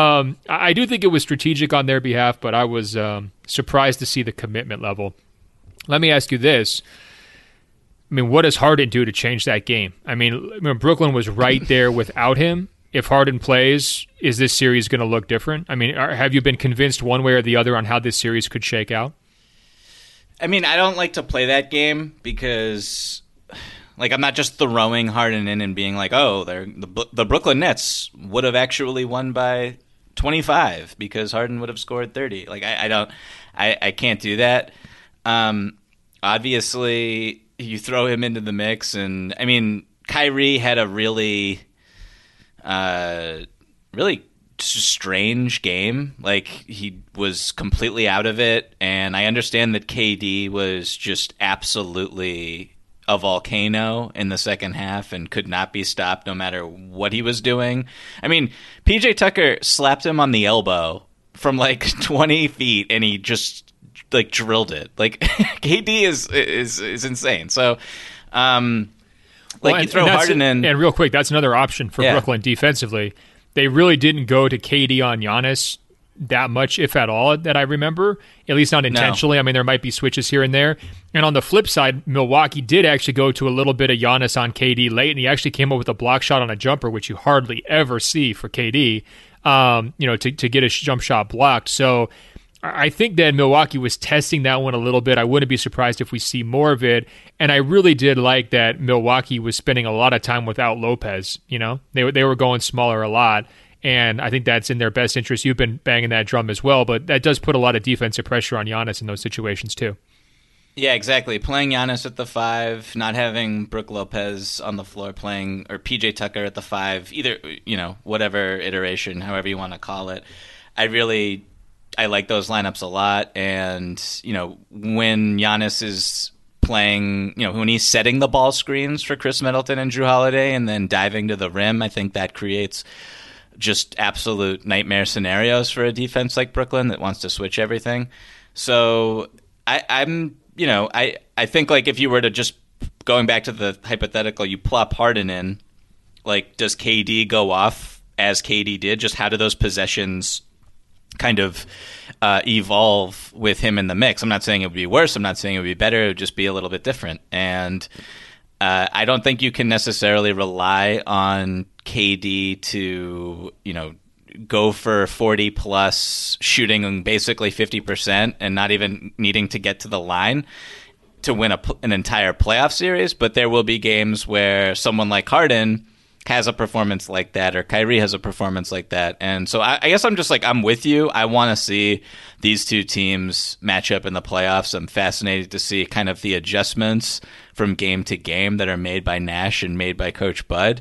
I do think it was strategic on their behalf, but I was surprised to see the commitment level. Let me ask you this. I mean, what does Harden do to change that game? I mean, Brooklyn was right there without him. If Harden plays, is this series going to look different? I mean, have you been convinced one way or the other on how this series could shake out? I mean, I don't like to play that game because, like, I'm not just throwing Harden in and being like, oh, the Brooklyn Nets would have actually won by 25 because Harden would have scored 30. Like, I can't do that. Obviously, you throw him into the mix, and I mean, Kyrie had a really strange game. Like, he was completely out of it, and I understand that KD was just absolutely a volcano in the second half and could not be stopped no matter what he was doing. I mean, PJ Tucker slapped him on the elbow from like 20 feet, and he just like drilled it. Like, KD is insane. So, you throw Harden in. And real quick, that's another option for Brooklyn defensively. They really didn't go to KD on Giannis that much, if at all, that I remember, at least not intentionally. No. I mean, there might be switches here and there. And on the flip side, Milwaukee did actually go to a little bit of Giannis on KD late, and he actually came up with a block shot on a jumper, which you hardly ever see for KD, to get a jump shot blocked. So I think that Milwaukee was testing that one a little bit. I wouldn't be surprised if we see more of it. And I really did like that Milwaukee was spending a lot of time without Lopez. They were going smaller a lot. And I think that's in their best interest. You've been banging that drum as well, but that does put a lot of defensive pressure on Giannis in those situations too. Yeah, exactly. Playing Giannis at the 5, not having Brook Lopez on the floor playing, or PJ Tucker at the 5, either, whatever iteration, however you want to call it. I like those lineups a lot. And, when Giannis is playing, when he's setting the ball screens for Chris Middleton and Drew Holiday and then diving to the rim, I think that creates just absolute nightmare scenarios for a defense like Brooklyn that wants to switch everything. So I think like if you were to just going back to the hypothetical, you plop Harden in, like, does KD go off as KD did? Just how do those possessions kind of evolve with him in the mix? I'm not saying it would be worse. I'm not saying it would be better. It would just be a little bit different. And I don't think you can necessarily rely on KD to, go for 40 plus, shooting basically 50% and not even needing to get to the line to win an entire playoff series. But there will be games where someone like Harden has a performance like that, or Kyrie has a performance like that. And so I guess I'm just like, I'm with you. I want to see these two teams match up in the playoffs. I'm fascinated to see kind of the adjustments from game to game that are made by Nash and made by Coach Bud.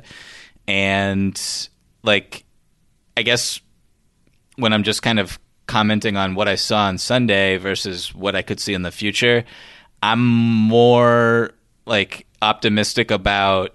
And like, I guess when I'm just kind of commenting on what I saw on Sunday versus what I could see in the future, I'm more like optimistic about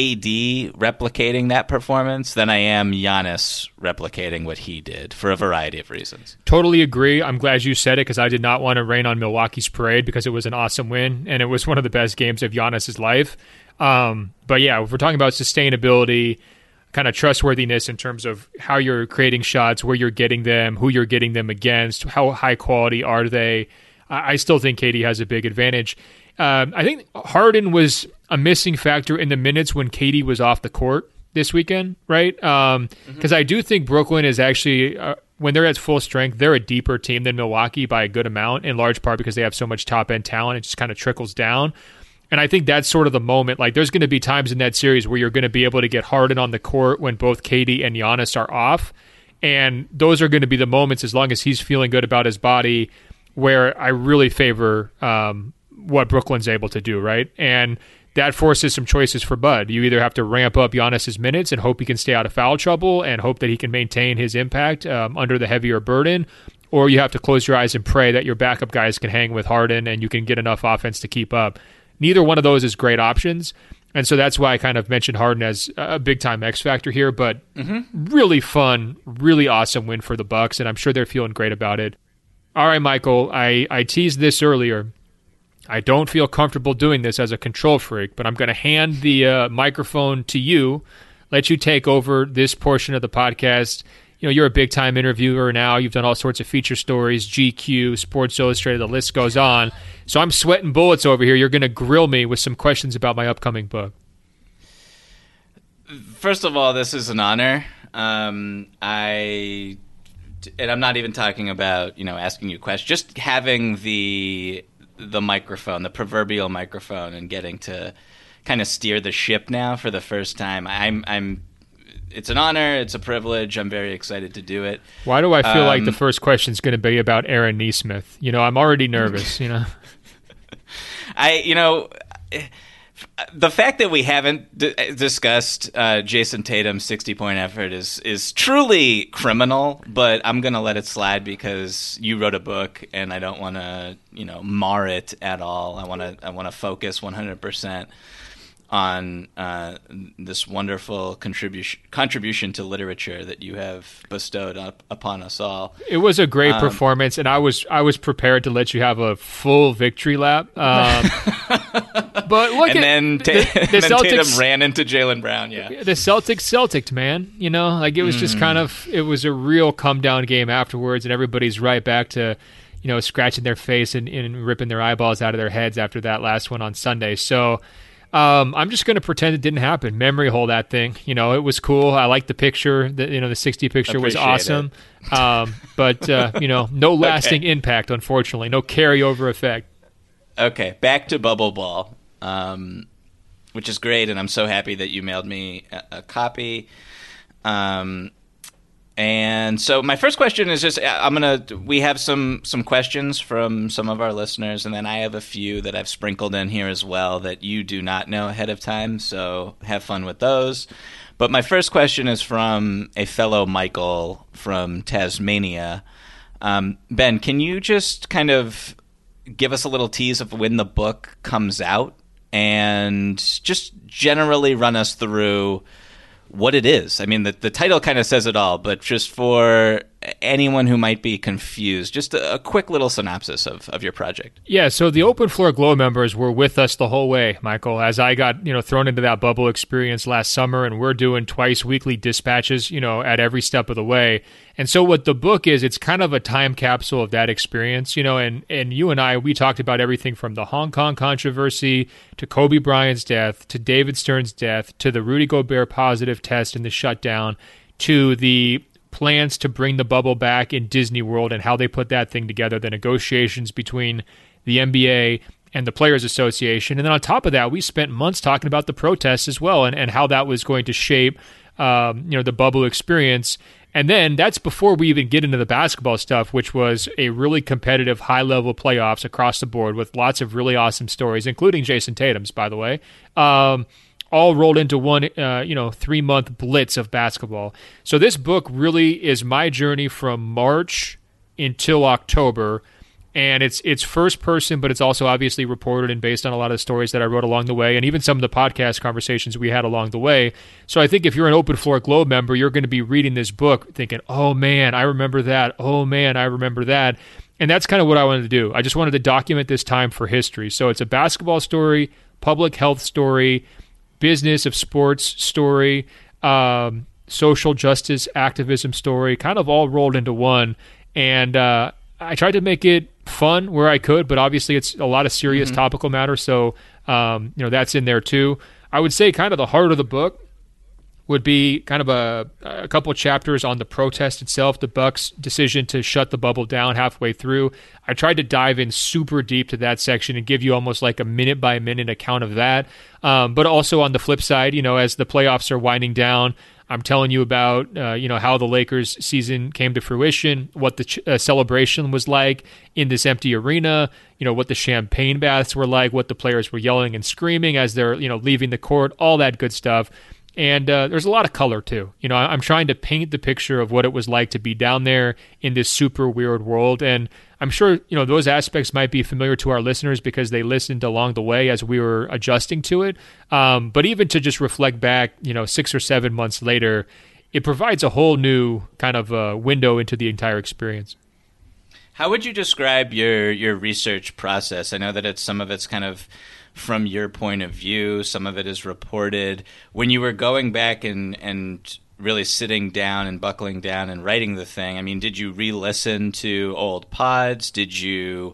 KD replicating that performance than I am Giannis replicating what he did for a variety of reasons. Totally agree. I'm glad you said it because I did not want to rain on Milwaukee's parade because it was an awesome win and it was one of the best games of Giannis's life. But yeah, if we're talking about sustainability, kind of trustworthiness in terms of how you're creating shots, where you're getting them, who you're getting them against, how high quality are they, I still think KD has a big advantage. I think Harden was a missing factor in the minutes when KD was off the court this weekend, right? Because I do think Brooklyn is actually, when they're at full strength, they're a deeper team than Milwaukee by a good amount, in large part because they have so much top-end talent. It just kind of trickles down. And I think that's sort of the moment. Like, there's going to be times in that series where you're going to be able to get Harden on the court when both KD and Giannis are off. And those are going to be the moments, as long as he's feeling good about his body, where I really favor what Brooklyn's able to do, right? And that forces some choices for Bud. You either have to ramp up Giannis's minutes and hope he can stay out of foul trouble and hope that he can maintain his impact under the heavier burden, or you have to close your eyes and pray that your backup guys can hang with Harden and you can get enough offense to keep up. Neither one of those is great options. And so that's why I kind of mentioned Harden as a big-time X factor here, but really fun, really awesome win for the Bucks, and I'm sure they're feeling great about it. All right, Michael, I teased this earlier. I don't feel comfortable doing this as a control freak, but I'm going to hand the microphone to you, let you take over this portion of the podcast. You know, you're a big-time interviewer now. You've done all sorts of feature stories, GQ, Sports Illustrated, the list goes on. So I'm sweating bullets over here. You're going to grill me with some questions about my upcoming book. First of all, this is an honor. And I'm not even talking about, asking you questions. Just having the microphone, the proverbial microphone, and getting to kind of steer the ship now for the first time. It's an honor. It's a privilege. I'm very excited to do it. Why do I feel like the first question is going to be about Aaron Nesmith? I'm already nervous, The fact that we haven't discussed Jason Tatum's 60-point effort is truly criminal, but I'm going to let it slide because you wrote a book and I don't want to, mar it at all. I want to focus 100% on this wonderful contribution to literature that you have bestowed upon us all. It was a great performance, and I was prepared to let you have a full victory lap. But look, then Tatum ran into Jaylen Brown. Yeah, the Celtics, man. It was just kind of, it was a real come down game afterwards, and everybody's right back to, scratching their face and ripping their eyeballs out of their heads after that last one on Sunday. So. I'm just going to pretend it didn't happen. Memory hole that thing. It was cool. I liked the picture. The 60 picture was awesome. But no lasting impact, unfortunately. No carryover effect. Okay, back to Bubble Ball, which is great, and I'm so happy that you mailed me a copy. And so my first question is just, we have some questions from some of our listeners, and then I have a few that I've sprinkled in here as well that you do not know ahead of time, so have fun with those. But my first question is from a fellow Michael from Tasmania. Ben, can you just kind of give us a little tease of when the book comes out and just generally run us through what it is? I mean, the title kind of says it all, but just for anyone who might be confused, just a quick little synopsis of your project. Yeah, so the Open Floor Glow members were with us the whole way, Michael, as I got thrown into that bubble experience last summer, and we're doing twice weekly dispatches, at every step of the way. And so what the book is, it's kind of a time capsule of that experience, and you and I, we talked about everything from the Hong Kong controversy to Kobe Bryant's death to David Stern's death to the Rudy Gobert positive test and the shutdown to the plans to bring the bubble back in Disney World and how they put that thing together, the negotiations between the NBA and the Players Association. And then on top of that, we spent months talking about the protests as well, and how that was going to shape the bubble experience. And then that's before we even get into the basketball stuff, which was a really competitive, high-level playoffs across the board with lots of really awesome stories, including Jason Tatum's, by the way, all rolled into one 3-month blitz of basketball. So this book really is my journey from March until October. And it's first person, but it's also obviously reported and based on a lot of the stories that I wrote along the way, and even some of the podcast conversations we had along the way. So I think if you're an Open Floor Globe member, you're going to be reading this book thinking, oh man, I remember that. Oh man, I remember that. And that's kind of what I wanted to do. I just wanted to document this time for history. So it's a basketball story, public health story, business of sports story, social justice activism story, kind of all rolled into one. And I tried to make it fun where I could, but obviously it's a lot of serious topical matter, so that's in there too. I would say kind of the heart of the book would be kind of a couple of chapters on the protest itself, the Bucks' decision to shut the bubble down halfway through. I tried to dive in super deep to that section and give you almost like a minute-by-minute account of that. But also on the flip side, as the playoffs are winding down, I'm telling you about, how the Lakers season came to fruition, what the celebration was like in this empty arena, what the champagne baths were like, what the players were yelling and screaming as they're, leaving the court, all that good stuff. And there's a lot of color, too. I'm trying to paint the picture of what it was like to be down there in this super weird world. And I'm sure, those aspects might be familiar to our listeners because they listened along the way as we were adjusting to it. But even to just reflect back, 6 or 7 months later, it provides a whole new kind of window into the entire experience. How would you describe your research process? I know that some of it's kind of from your point of view, some of it is reported. When you were going back and really sitting down and buckling down and writing the thing, I mean, did you re-listen to old pods? Did you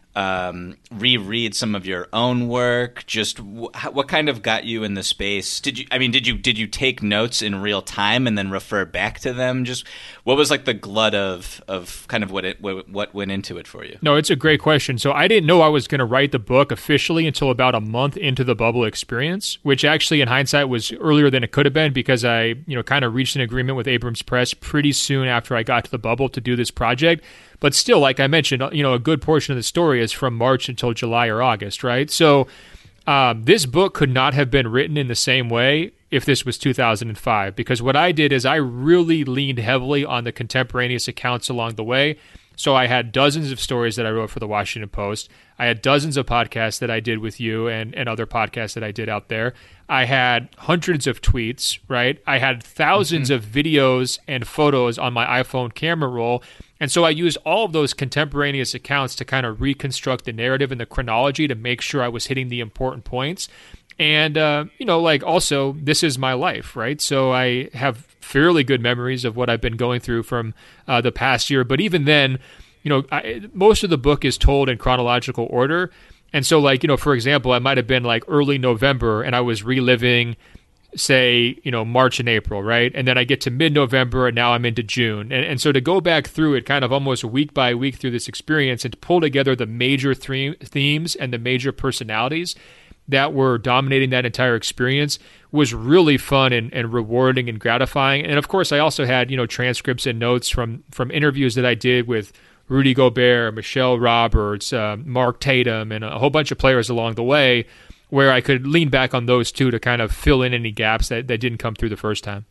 reread some of your own work? Just what kind of got you in the space? Did you take notes in real time and then refer back to them? Just what was like the glut of kind of what went into it for you? No, it's a great question. So I didn't know I was going to write the book officially until about a month into the bubble experience, which actually in hindsight was earlier than it could have been because I, kind of reached an agreement with Abrams Press pretty soon after I got to the bubble to do this project. But still, like I mentioned, a good portion of the story is from March until July or August, right? So this book could not have been written in the same way if this was 2005, because what I did is I really leaned heavily on the contemporaneous accounts along the way. So I had dozens of stories that I wrote for the Washington Post. I had dozens of podcasts that I did with you and other podcasts that I did out there. I had hundreds of tweets, right? I had thousands of videos and photos on my iPhone camera roll. And so I used all of those contemporaneous accounts to kind of reconstruct the narrative and the chronology to make sure I was hitting the important points. And, also, this is my life, right? So I have fairly good memories of what I've been going through from the past year. But even then, most of the book is told in chronological order. And so, for example, I might have been like early November and I was reliving, say, March and April, right? And then I get to mid-November and now I'm into June. And so to go back through it kind of almost week by week through this experience and to pull together the major themes and the major personalities that were dominating that entire experience was really fun and rewarding and gratifying. And of course, I also had, transcripts and notes from interviews that I did with Rudy Gobert, Michelle Roberts, Mark Tatum, and a whole bunch of players along the way, where I could lean back on those two to kind of fill in any gaps that didn't come through the first time.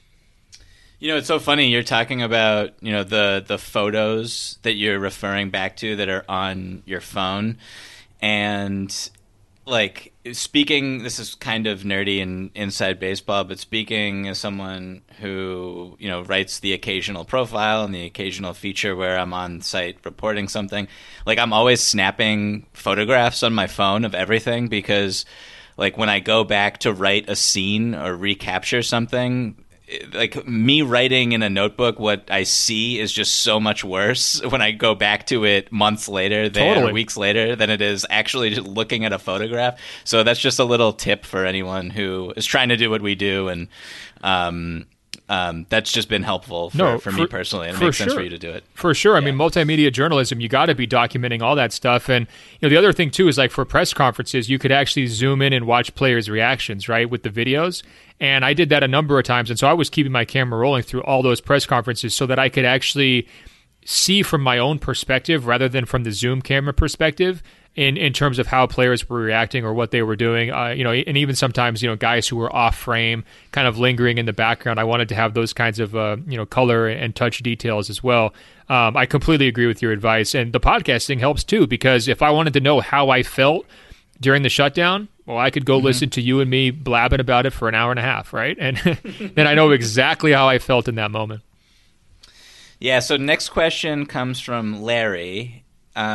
It's so funny. You're talking about, the photos that you're referring back to that are on your phone. And like speaking, this is kind of nerdy and inside baseball, but speaking as someone who, writes the occasional profile and the occasional feature where I'm on site reporting something, like I'm always snapping photographs on my phone of everything because like when I go back to write a scene or recapture something, like me writing in a notebook, what I see is just so much worse when I go back to it months later or weeks later than it is actually just looking at a photograph. So that's just a little tip for anyone who is trying to do what we do and that's just been helpful for me personally, and it makes sense for you to do it. For sure. I mean, multimedia journalism, you got to be documenting all that stuff. And the other thing too is like for press conferences, you could actually zoom in and watch players' reactions, right, with the videos. And I did that a number of times, and so I was keeping my camera rolling through all those press conferences so that I could actually see from my own perspective rather than from the Zoom camera perspective in terms of how players were reacting or what they were doing. And even sometimes, guys who were off frame, kind of lingering in the background. I wanted to have those kinds of, color and touch details as well. I completely agree with your advice. And the podcasting helps too, because if I wanted to know how I felt during the shutdown, well, I could go listen to you and me blabbing about it for an hour and a half, right? And then I know exactly how I felt in that moment. Yeah, so next question comes from Larry,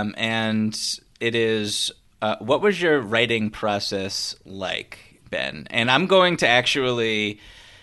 and it is, what was your writing process like, Ben? And I'm going to actually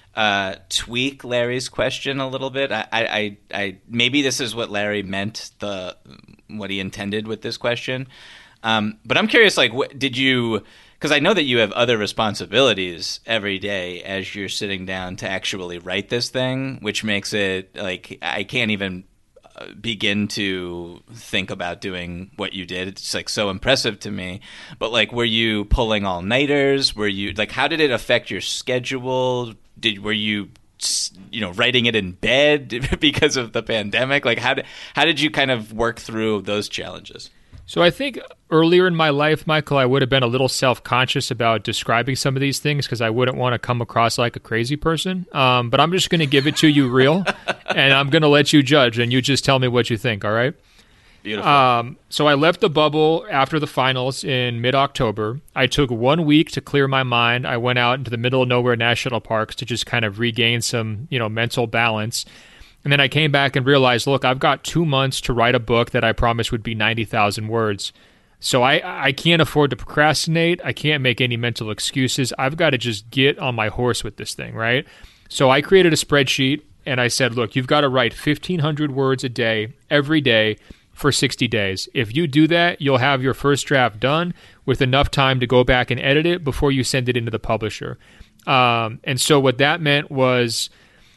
tweak Larry's question a little bit. I maybe this is what Larry meant, what he intended with this question. But I'm curious, like, did you? Because I know that you have other responsibilities every day as you're sitting down to actually write this thing, which makes it like I can't even begin to think about doing what you did. It's like so impressive to me. But like, were you pulling all-nighters? Were you like, how did it affect your schedule? Were you writing it in bed because of the pandemic? Like, how did you kind of work through those challenges? So I think earlier in my life, Michael, I would have been a little self-conscious about describing some of these things because I wouldn't want to come across like a crazy person. But I'm just going to give it to you real, and I'm going to let you judge, and you just tell me what you think, all right? Beautiful. So I left the bubble after the finals in mid-October. I took 1 week to clear my mind. I went out into the middle of nowhere national parks to just kind of regain some, mental balance. And then I came back and realized, look, I've got 2 months to write a book that I promised would be 90,000 words. So I can't afford to procrastinate. I can't make any mental excuses. I've got to just get on my horse with this thing, right? So I created a spreadsheet, and I said, look, you've got to write 1,500 words a day, every day, for 60 days. If you do that, you'll have your first draft done with enough time to go back and edit it before you send it into the publisher. And so what that meant was,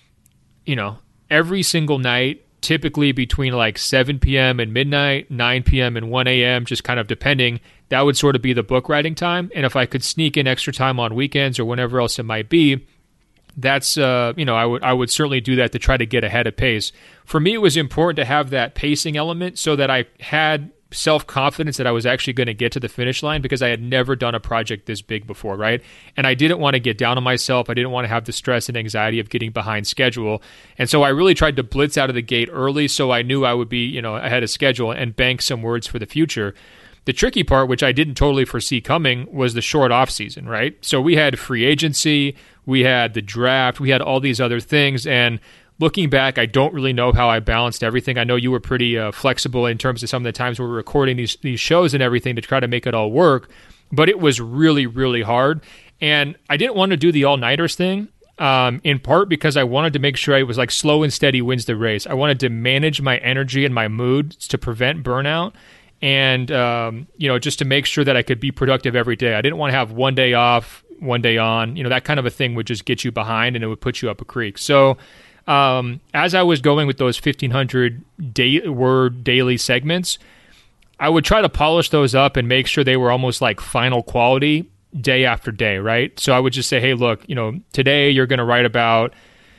every single night, typically between like 7 p.m. and midnight, 9 p.m. and 1 a.m., just kind of depending, that would sort of be the book writing time. And if I could sneak in extra time on weekends or whenever else it might be, that's, I would certainly do that to try to get ahead of pace. For me, it was important to have that pacing element so that I had self-confidence that I was actually going to get to the finish line because I had never done a project this big before, right? And I didn't want to get down on myself. I didn't want to have the stress and anxiety of getting behind schedule. And so I really tried to blitz out of the gate early so I knew I would be, ahead of schedule and bank some words for the future. The tricky part, which I didn't totally foresee coming, was the short off season, right? So we had free agency, we had the draft, we had all these other things, and looking back, I don't really know how I balanced everything. I know you were pretty flexible in terms of some of the times we were recording these shows and everything to try to make it all work, but it was really, really hard. And I didn't want to do the all-nighters thing, in part because I wanted to make sure I was like slow and steady wins the race. I wanted to manage my energy and my mood to prevent burnout and, just to make sure that I could be productive every day. I didn't want to have one day off, one day on. That kind of a thing would just get you behind and it would put you up a creek. So as I was going with those 1,500 word daily segments, I would try to polish those up and make sure they were almost like final quality day after day, right? So I would just say, hey, look, today you're going to write about,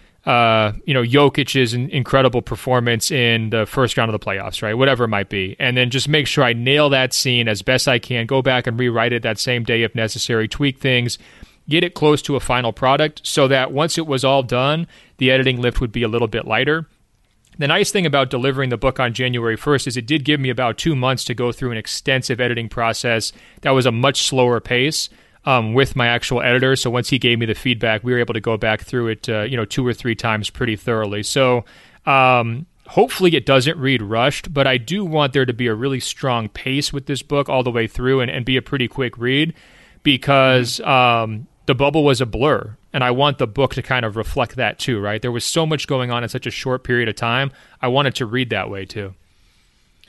Jokic's incredible performance in the first round of the playoffs, right? Whatever it might be. And then just make sure I nail that scene as best I can, go back and rewrite it that same day if necessary, tweak things, get it close to a final product so that once it was all done, the editing lift would be a little bit lighter. The nice thing about delivering the book on January 1st is it did give me about 2 months to go through an extensive editing process that was a much slower pace with my actual editor. So once he gave me the feedback, we were able to go back through it, 2 or 3 times pretty thoroughly. So hopefully it doesn't read rushed, but I do want there to be a really strong pace with this book all the way through and be a pretty quick read because the bubble was a blur. And I want the book to kind of reflect that too, right? There was so much going on in such a short period of time. I wanted to read that way too.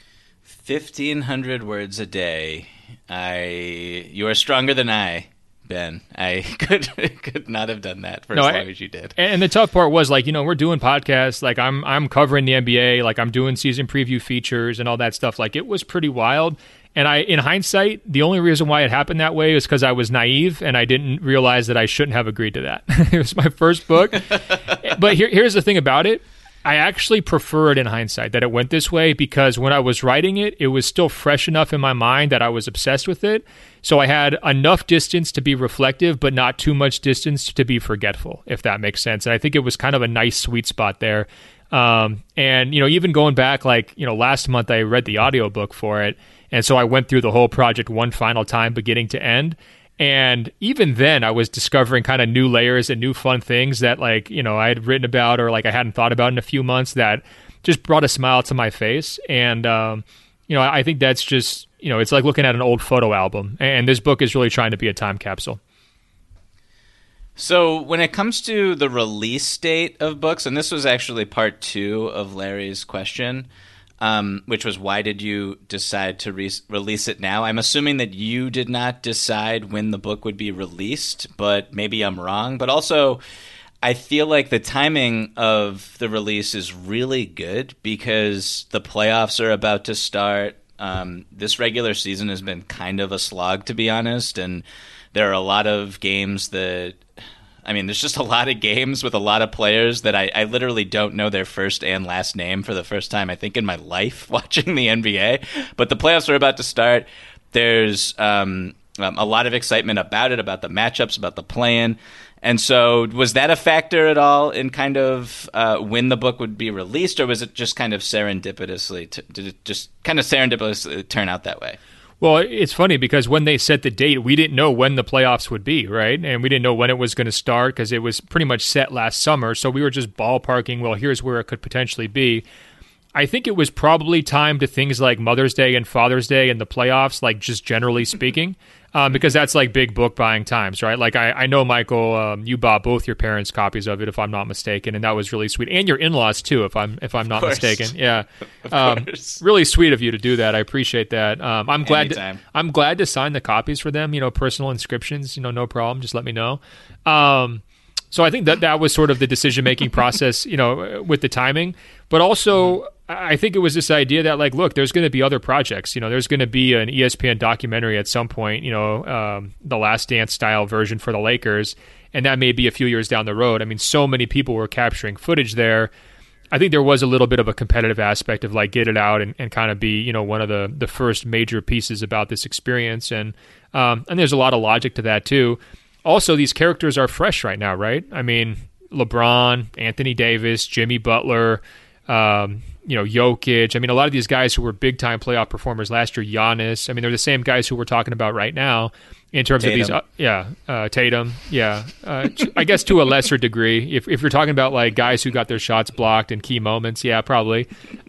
1,500 words a day. You are stronger than I, Ben. I could not have done that for as long as you did. And the tough part was, like, we're doing podcasts, like I'm covering the NBA, like I'm doing season preview features and all that stuff. Like, it was pretty wild. And in hindsight, the only reason why it happened that way is because I was naive and I didn't realize that I shouldn't have agreed to that. It was my first book. But here's the thing about it. I actually prefer it in hindsight that it went this way, because when I was writing it, it was still fresh enough in my mind that I was obsessed with it. So I had enough distance to be reflective, but not too much distance to be forgetful, if that makes sense. And I think it was kind of a nice sweet spot there. And, even going back, like, last month I read the audiobook for it. And so I went through the whole project one final time, beginning to end. And even then, I was discovering kind of new layers and new fun things that, like, I had written about, or like I hadn't thought about in a few months, that just brought a smile to my face. And, I think that's just, it's like looking at an old photo album. And this book is really trying to be a time capsule. So when it comes to the release date of books, and this was actually part 2 of Larry's question, which was, why did you decide to release it now? I'm assuming that you did not decide when the book would be released, but maybe I'm wrong. But also, I feel like the timing of the release is really good because the playoffs are about to start. This regular season has been kind of a slog, to be honest, and there are a lot of games that... there's just a lot of games with a lot of players that I literally don't know their first and last name for the first time, I think, in my life watching the NBA. But the playoffs are about to start. There's a lot of excitement about it, about the matchups, about the play-in. And so was that a factor at all in kind of when the book would be released, or was it just kind of serendipitously? Did it just kind of serendipitously turn out that way? Well, it's funny because when they set the date, we didn't know when the playoffs would be, right? And we didn't know when it was going to start because it was pretty much set last summer. So we were just ballparking, well, here's where it could potentially be. I think it was probably timed to things like Mother's Day and Father's Day and the playoffs, like just generally speaking, because that's like big book buying times, right? Like I know, Michael, you bought both your parents copies of it, if I'm not mistaken, and that was really sweet, and your in-laws too, if I'm not mistaken. Yeah, really sweet of you to do that. I appreciate that. I'm glad to sign the copies for them. Personal inscriptions. No problem. Just let me know. So I think that was sort of the decision-making process, with the timing. But also, I think it was this idea that, like, look, there's going to be other projects. There's going to be an ESPN documentary at some point, the Last Dance style version for the Lakers, and that may be a few years down the road. So many people were capturing footage there. I think there was a little bit of a competitive aspect of, like, get it out and kind of be, one of the first major pieces about this experience. And there's a lot of logic to that, too. Also, these characters are fresh right now, right? LeBron, Anthony Davis, Jimmy Butler, Jokic. A lot of these guys who were big-time playoff performers last year, Giannis. They're the same guys who we're talking about right now in terms Tatum. of these. Tatum. Yeah. I guess to a lesser degree. If you're talking about, like, guys who got their shots blocked in key moments, yeah, probably.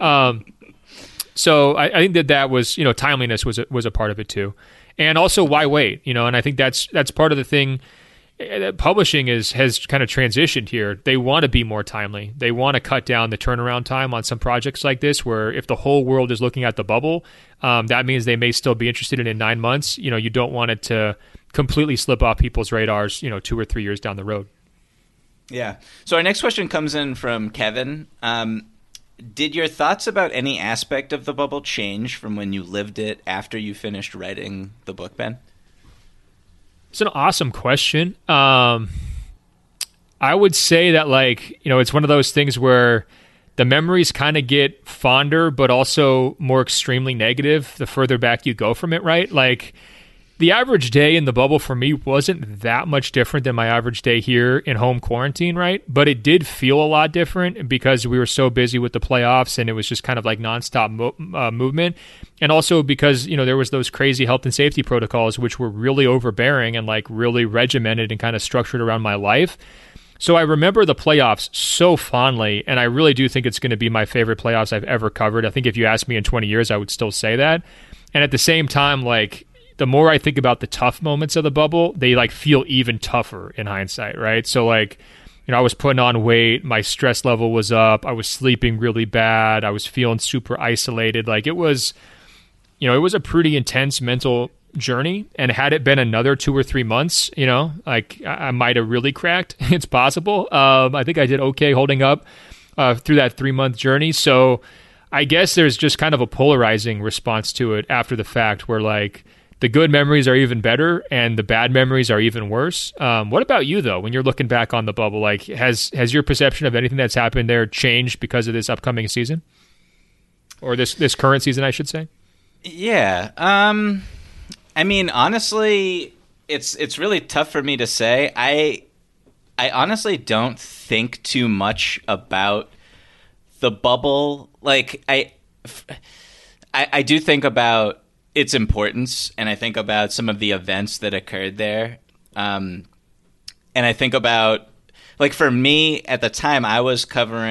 So I think that was, timeliness was a part of it too. And also, why wait? And I think that's part of the thing that publishing has kind of transitioned here. They want to be more timely. They want to cut down the turnaround time on some projects like this, where if the whole world is looking at the bubble, that means they may still be interested in 9 months. You don't want it to completely slip off people's radars, 2 or 3 years down the road. Yeah. So our next question comes in from Kevin. Did your thoughts about any aspect of the bubble change from when you lived it after you finished writing the book, Ben? It's an awesome question. I would say that, like, it's one of those things where the memories kind of get fonder, but also more extremely negative the further back you go from it, right? Like, the average day in the bubble for me wasn't that much different than my average day here in home quarantine, right? But it did feel a lot different because we were so busy with the playoffs and it was just kind of like nonstop movement. And also because, there was those crazy health and safety protocols, which were really overbearing and like really regimented and kind of structured around my life. So I remember the playoffs so fondly, and I really do think it's going to be my favorite playoffs I've ever covered. I think if you asked me in 20 years, I would still say that. And at the same time, like, the more I think about the tough moments of the bubble, they like feel even tougher in hindsight, right? So like, I was putting on weight, my stress level was up, I was sleeping really bad, I was feeling super isolated. Like it was a pretty intense mental journey, and had it been another 2 or 3 months, like I might have really cracked. It's possible. I think I did okay holding up through that 3-month journey. So I guess there's just kind of a polarizing response to it after the fact, where like the good memories are even better and the bad memories are even worse. What about you though? When you're looking back on the bubble, like has your perception of anything that's happened there changed because of this upcoming season, or this current season, I should say? Yeah. I mean, honestly, it's really tough for me to say. I honestly don't think too much about the bubble. Like I do think about its importance, and I think about some of the events that occurred there. And I think about, like, for me at the time, I was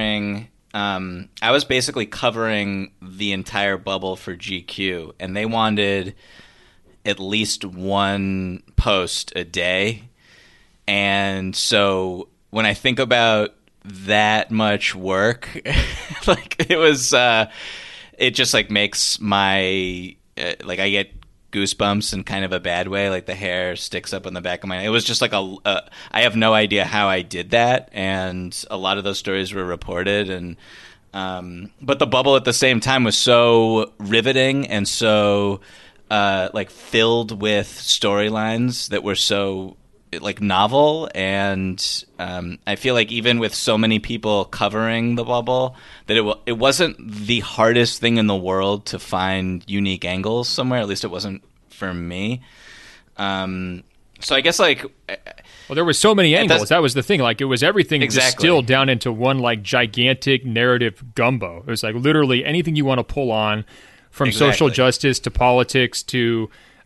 basically covering the entire bubble for GQ, and they wanted at least one post a day. And so when I think about that much work, like it just like makes my, like I get goosebumps in kind of a bad way. Like the hair sticks up on the back of my, it was just like I have no idea how I did that. And a lot of those stories were reported, and, but the bubble at the same time was so riveting and so, like filled with storylines that were so like novel, and I feel like even with so many people covering the bubble, that it wasn't the hardest thing in the world to find unique angles somewhere. At least it wasn't for me. So I guess like, well, there were so many angles. That was the thing. Like it was everything exactly distilled down into one like gigantic narrative gumbo. It was like literally anything you want to pull on, from social justice to politics to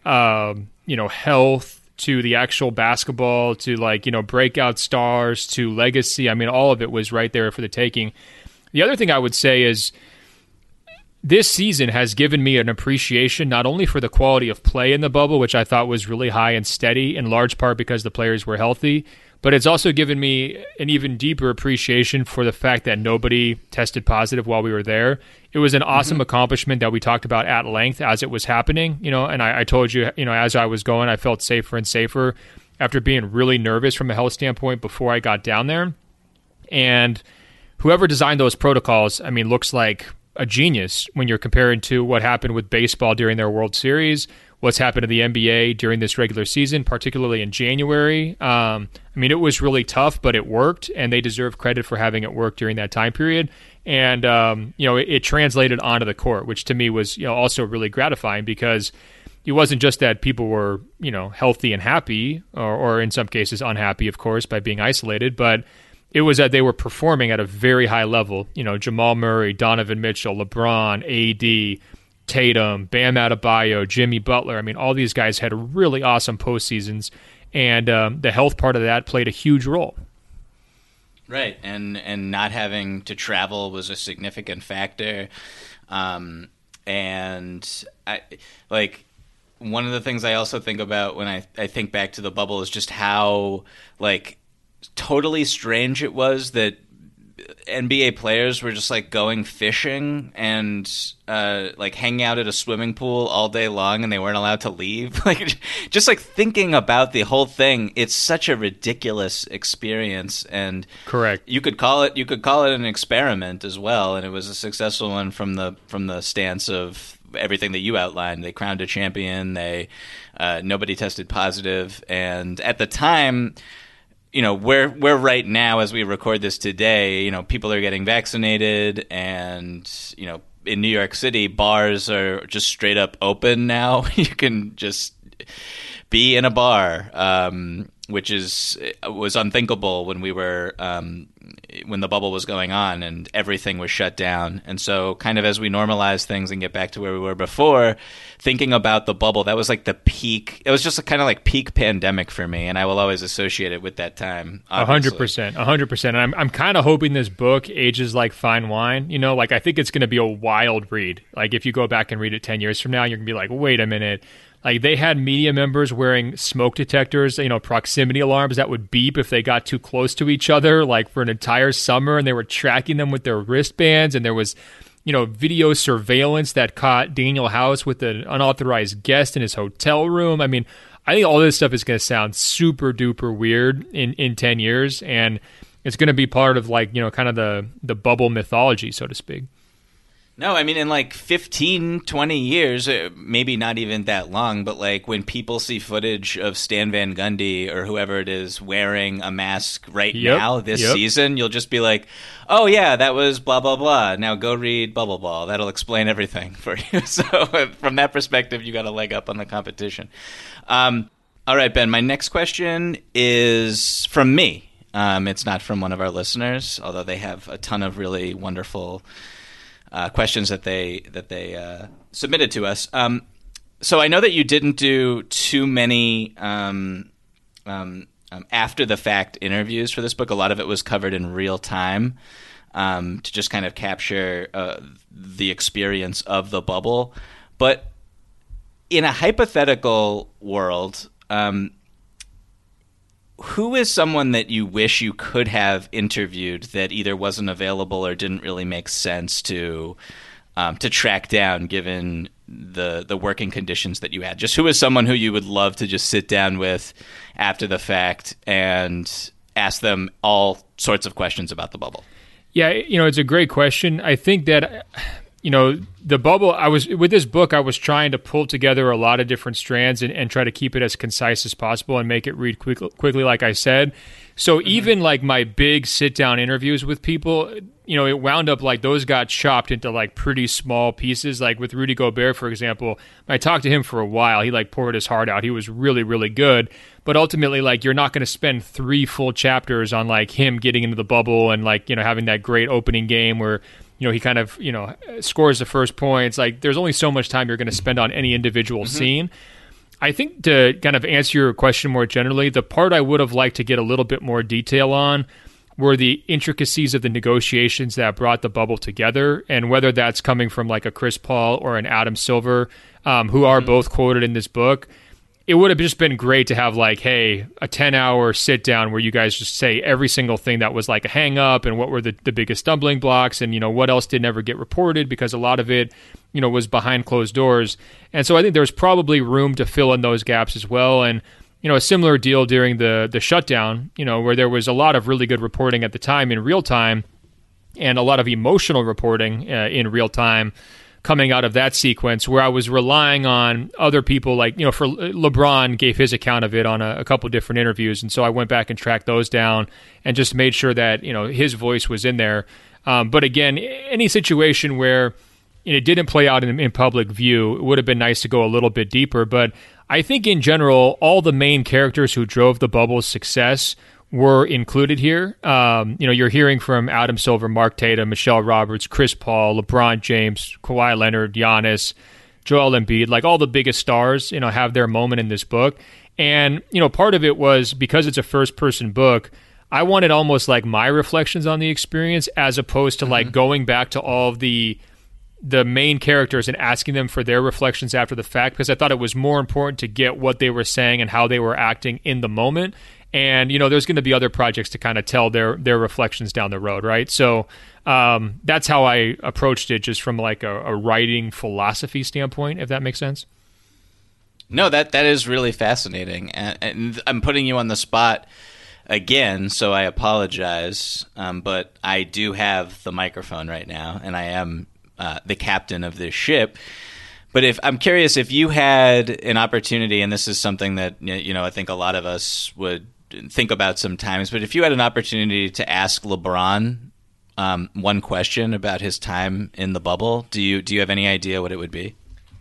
health, to the actual basketball, to like, breakout stars, to legacy. I mean, all of it was right there for the taking. The other thing I would say is this season has given me an appreciation not only for the quality of play in the bubble, which I thought was really high and steady, in large part because the players were healthy, but it's also given me an even deeper appreciation for the fact that nobody tested positive while we were there. It was an awesome accomplishment that we talked about at length as it was happening, and I told you, as I was going, I felt safer and safer after being really nervous from a health standpoint before I got down there. And whoever designed those protocols, I mean, looks like a genius when you're comparing to what happened with baseball during their World Series, what's happened to the NBA during this regular season, particularly in January. I mean, it was really tough, but it worked, and they deserve credit for having it work during that time period. And, it translated onto the court, which to me was, also really gratifying, because it wasn't just that people were, healthy and happy, or in some cases unhappy, of course, by being isolated, but it was that they were performing at a very high level. Jamal Murray, Donovan Mitchell, LeBron, AD, Tatum, Bam Adebayo, Jimmy Butler. I mean, all these guys had really awesome postseasons, and the health part of that played a huge role. Right, and not having to travel was a significant factor. And I like one of the things I also think about when I think back to the bubble is just how like totally strange it was that NBA players were just like going fishing and like hanging out at a swimming pool all day long, and they weren't allowed to leave. Like just like thinking about the whole thing, it's such a ridiculous experience. And correct, you could call it an experiment as well, and it was a successful one from the stance of everything that you outlined. They crowned a champion. They nobody tested positive, and at the time, we're right now as we record this today, people are getting vaccinated, and, in New York City, bars are just straight up open now. You can just be in a bar, which was unthinkable when we were when the bubble was going on and everything was shut down. And so kind of as we normalize things and get back to where we were before, thinking about the bubble, that was like the peak. It was just a kind of like peak pandemic for me, and I will always associate it with that time. 100%. And I'm kind of hoping this book ages like fine wine. Like I think it's going to be a wild read. Like if you go back and read it 10 years from now, you're going to be like, wait a minute. Like they had media members wearing smoke detectors, proximity alarms that would beep if they got too close to each other, like for an entire summer, and they were tracking them with their wristbands, and there was video surveillance that caught Daniel House with an unauthorized guest in his hotel room. I mean, I think all this stuff is going to sound super duper weird in 10 years. And it's going to be part of kind of the bubble mythology, so to speak. No, I mean, in 15, 20 years, maybe not even that long, but when people see footage of Stan Van Gundy or whoever it is wearing a mask now this season, you'll just be like, oh, yeah, that was blah, blah, blah. Now go read Bubble Ball. That'll explain everything for you. So from that perspective, you got a leg up on the competition. All right, Ben, my next question is from me. It's not from one of our listeners, although they have a ton of really wonderful questions that they submitted to us. So I know that you didn't do too many after the fact interviews for this book. A lot of it was covered in real time to just kind of capture the experience of the bubble. But in a hypothetical world, who is someone that you wish you could have interviewed that either wasn't available or didn't really make sense to track down, given the working conditions that you had? Just who is someone who you would love to just sit down with after the fact and ask them all sorts of questions about the bubble? Yeah, it's a great question. I think that the bubble, with this book, I was trying to pull together a lot of different strands and try to keep it as concise as possible and make it read quickly, like I said. So even my big sit-down interviews with people, it wound up those got chopped into pretty small pieces. Like with Rudy Gobert, for example, I talked to him for a while. He poured his heart out. He was really, really good. But ultimately, you're not going to spend 3 full chapters on him getting into the bubble and having that great opening game where he kind of, scores the first points. There's only so much time you're going to spend on any individual scene. I think to kind of answer your question more generally, the part I would have liked to get a little bit more detail on were the intricacies of the negotiations that brought the bubble together, and whether that's coming from a Chris Paul or an Adam Silver, who are both quoted in this book. It would have just been great to have hey, a 10-hour sit down where you guys just say every single thing that was a hang up and what were the biggest stumbling blocks and, what else did never get reported, because a lot of it, was behind closed doors. And so I think there's probably room to fill in those gaps as well. And, a similar deal during the shutdown, where there was a lot of really good reporting at the time in real time and a lot of emotional reporting in real time coming out of that sequence, where I was relying on other people, for LeBron gave his account of it on a couple different interviews, and so I went back and tracked those down and just made sure that his voice was in there. But again, any situation where it didn't play out in public view, it would have been nice to go a little bit deeper. But I think in general, all the main characters who drove the bubble's success were included here. You're hearing from Adam Silver, Mark Tatum, Michelle Roberts, Chris Paul, LeBron James, Kawhi Leonard, Giannis, Joel Embiid, all the biggest stars, have their moment in this book. And, part of it was because it's a first-person book, I wanted almost my reflections on the experience as opposed to going back to all of the main characters and asking them for their reflections after the fact, because I thought it was more important to get what they were saying and how they were acting in the moment. And, there's going to be other projects to kind of tell their reflections down the road, right? So that's how I approached it, just from a writing philosophy standpoint, if that makes sense. No, that is really fascinating. And I'm putting you on the spot again, so I apologize. But I do have the microphone right now, and I am the captain of this ship. But I'm curious if you had an opportunity, and this is something that I think a lot of us would think about sometimes, but if you had an opportunity to ask LeBron one question about his time in the bubble, do you have any idea what it would be?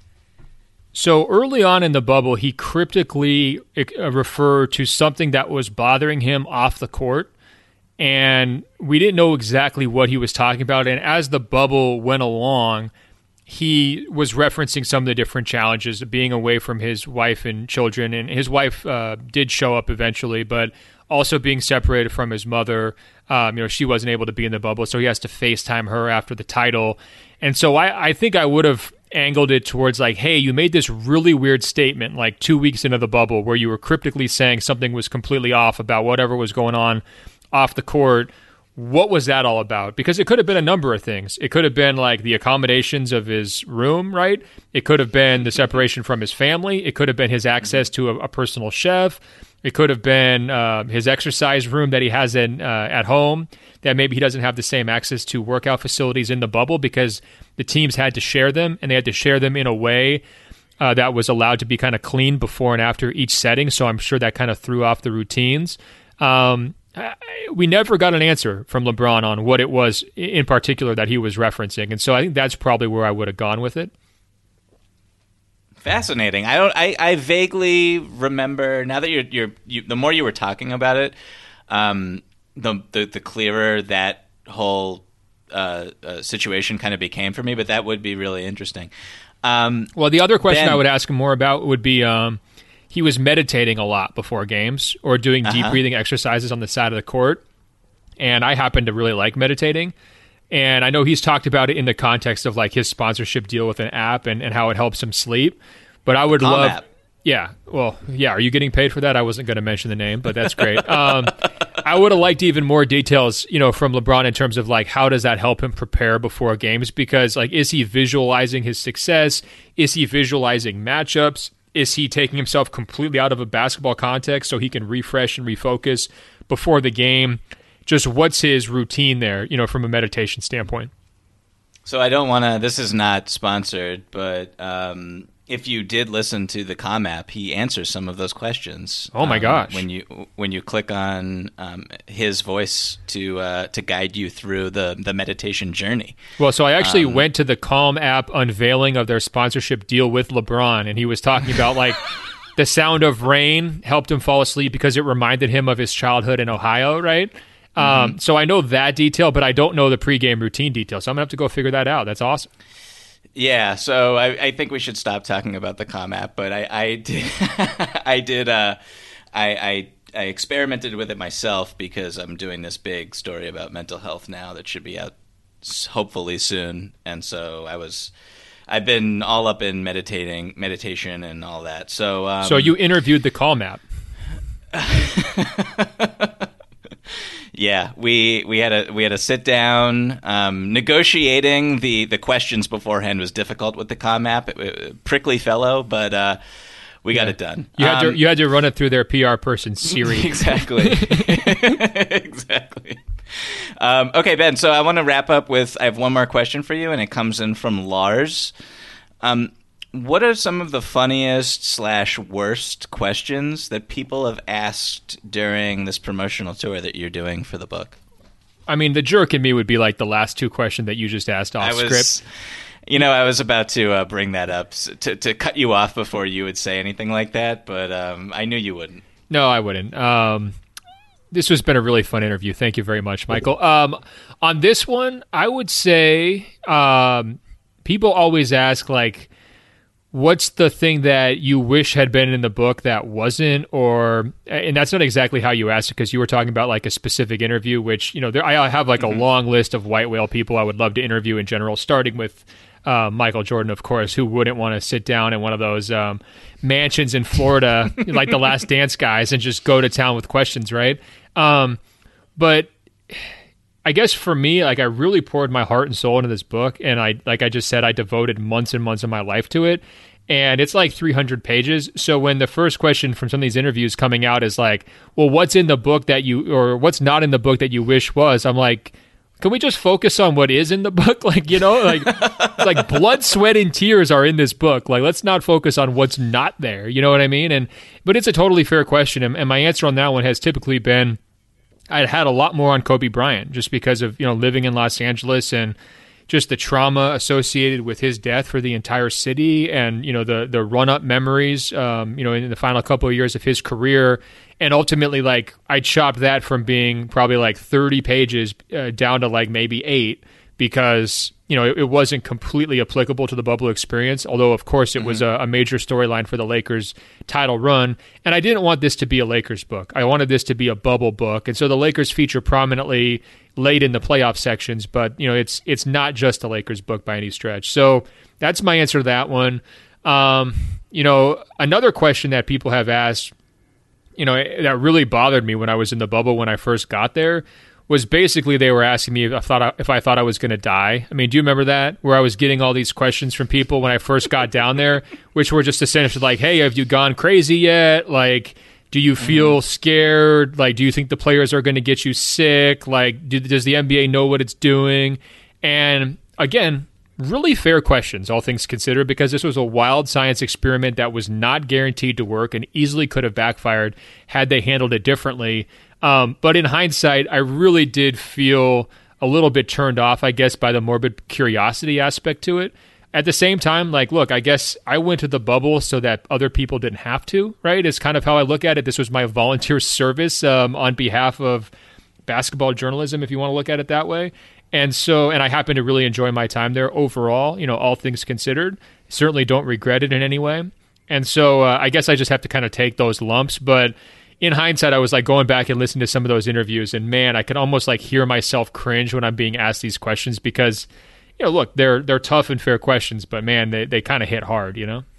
So early on in the bubble, he cryptically referred to something that was bothering him off the court, and we didn't know exactly what he was talking about. And as the bubble went along, he was referencing some of the different challenges of being away from his wife and children. And his wife did show up eventually, but also being separated from his mother. She wasn't able to be in the bubble, so he has to FaceTime her after the title. And so I think I would have angled it towards hey, you made this really weird statement 2 weeks into the bubble where you were cryptically saying something was completely off about whatever was going on off the court. what was that all about? Because it could have been a number of things. It could have been like the accommodations of his room, right? It could have been the separation from his family. It could have been his access to a personal chef. It could have been his exercise room that he has at home that maybe he doesn't have the same access to workout facilities in the bubble because the teams had to share them, and they had to share them in a way that was allowed to be kind of clean before and after each setting. So I'm sure that kind of threw off the routines. We never got an answer from LeBron on what it was in particular that he was referencing. And so I think that's probably where I would have gone with it. Fascinating. I vaguely remember, now that you the more you were talking about it, the clearer that whole situation kind of became for me, but that would be really interesting. Well, the other question I would ask him more about would be, he was meditating a lot before games or doing deep breathing exercises on the side of the court. And I happen to really like meditating. And I know he's talked about it in the context of like his sponsorship deal with an app and how it helps him sleep. But I would love... App. Yeah. Well, yeah. Are you getting paid for that? I wasn't going to mention the name, but that's great. I would have liked even more details, from LeBron in terms of like, how does that help him prepare before games? Because like, is he visualizing his success? Is he visualizing matchups? Is he taking himself completely out of a basketball context so he can refresh and refocus before the game? Just what's his routine there, from a meditation standpoint? So I don't want to, this is not sponsored, but if you did listen to the Com app, he answers some of those questions. Oh my gosh. When you click on his voice to guide you through the meditation journey. Well, so I actually went to the Calm app unveiling of their sponsorship deal with LeBron, and he was talking about like the sound of rain helped him fall asleep because it reminded him of his childhood in Ohio, right? So I know that detail, but I don't know the pregame routine detail. So I'm going to have to go figure that out. That's awesome. Yeah, so I think we should stop talking about the Com app, but I experimented with it myself because I'm doing this big story about mental health now that should be out hopefully soon, and so I've been all up in meditation and all that. So you interviewed the Calm app. Yeah, we had a sit down. Negotiating the questions beforehand was difficult with the Com app. Prickly fellow, but we got it done. You had to run it through their PR person, Siri. Exactly. Exactly. Okay, Ben. So I want to wrap up with. I have one more question for you, and it comes in from Lars. What are some of the funniest / worst questions that people have asked during this promotional tour that you're doing for the book? I mean, the jerk in me would be like the last two questions that you just asked off script. I was about to bring that up to cut you off before you would say anything like that, but I knew you wouldn't. No, I wouldn't. This has been a really fun interview. Thank you very much, Michael. On this one, I would say people always ask, like, what's the thing that you wish had been in the book that wasn't? And that's not exactly how you asked it, because you were talking about like a specific interview, which, I have like a long list of white whale people I would love to interview in general, starting with Michael Jordan, of course. Who wouldn't want to sit down in one of those mansions in Florida, like the Last Dance guys, and just go to town with questions, right? But I guess for me, like, I really poured my heart and soul into this book, and I just said, I devoted months and months of my life to it, and it's like 300 pages. So when the first question from some of these interviews coming out is like, well, what's in the book or what's not in the book that you wish was? I'm like, can we just focus on what is in the book? Like, like blood, sweat, and tears are in this book. Like, let's not focus on what's not there. You know what I mean? But it's a totally fair question, and my answer on that one has typically been, I'd had a lot more on Kobe Bryant just because of, living in Los Angeles and just the trauma associated with his death for the entire city and, the run-up memories, in the final couple of years of his career. And ultimately, like, I chopped that from being probably like 30 pages down to like maybe 8 because, it wasn't completely applicable to the bubble experience, although, of course, it was a major storyline for the Lakers title run. And I didn't want this to be a Lakers book. I wanted this to be a bubble book. And so the Lakers feature prominently late in the playoff sections, but, it's not just a Lakers book by any stretch. So that's my answer to that one. Another question that people have asked, that really bothered me when I was in the bubble when I first got there was basically they were asking me if I thought I was going to die. I mean, do you remember that? Where I was getting all these questions from people when I first got down there, which were just essentially like, hey, have you gone crazy yet? Like, do you feel scared? Like, do you think the players are going to get you sick? Like, does the NBA know what it's doing? And again, really fair questions, all things considered, because this was a wild science experiment that was not guaranteed to work and easily could have backfired had they handled it differently. But in hindsight, I really did feel a little bit turned off, I guess, by the morbid curiosity aspect to it. At the same time, like, look, I guess I went to the bubble so that other people didn't have to, right? It's kind of how I look at it. This was my volunteer service on behalf of basketball journalism, if you want to look at it that way. And I happen to really enjoy my time there overall, all things considered. Certainly don't regret it in any way. And so I guess I just have to kind of take those lumps. But in hindsight, I was like going back and listening to some of those interviews, and man, I could almost like hear myself cringe when I'm being asked these questions because, look, they're tough and fair questions, but man, they kind of hit hard,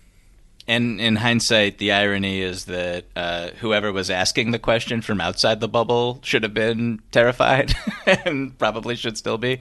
And in hindsight, the irony is that whoever was asking the question from outside the bubble should have been terrified and probably should still be.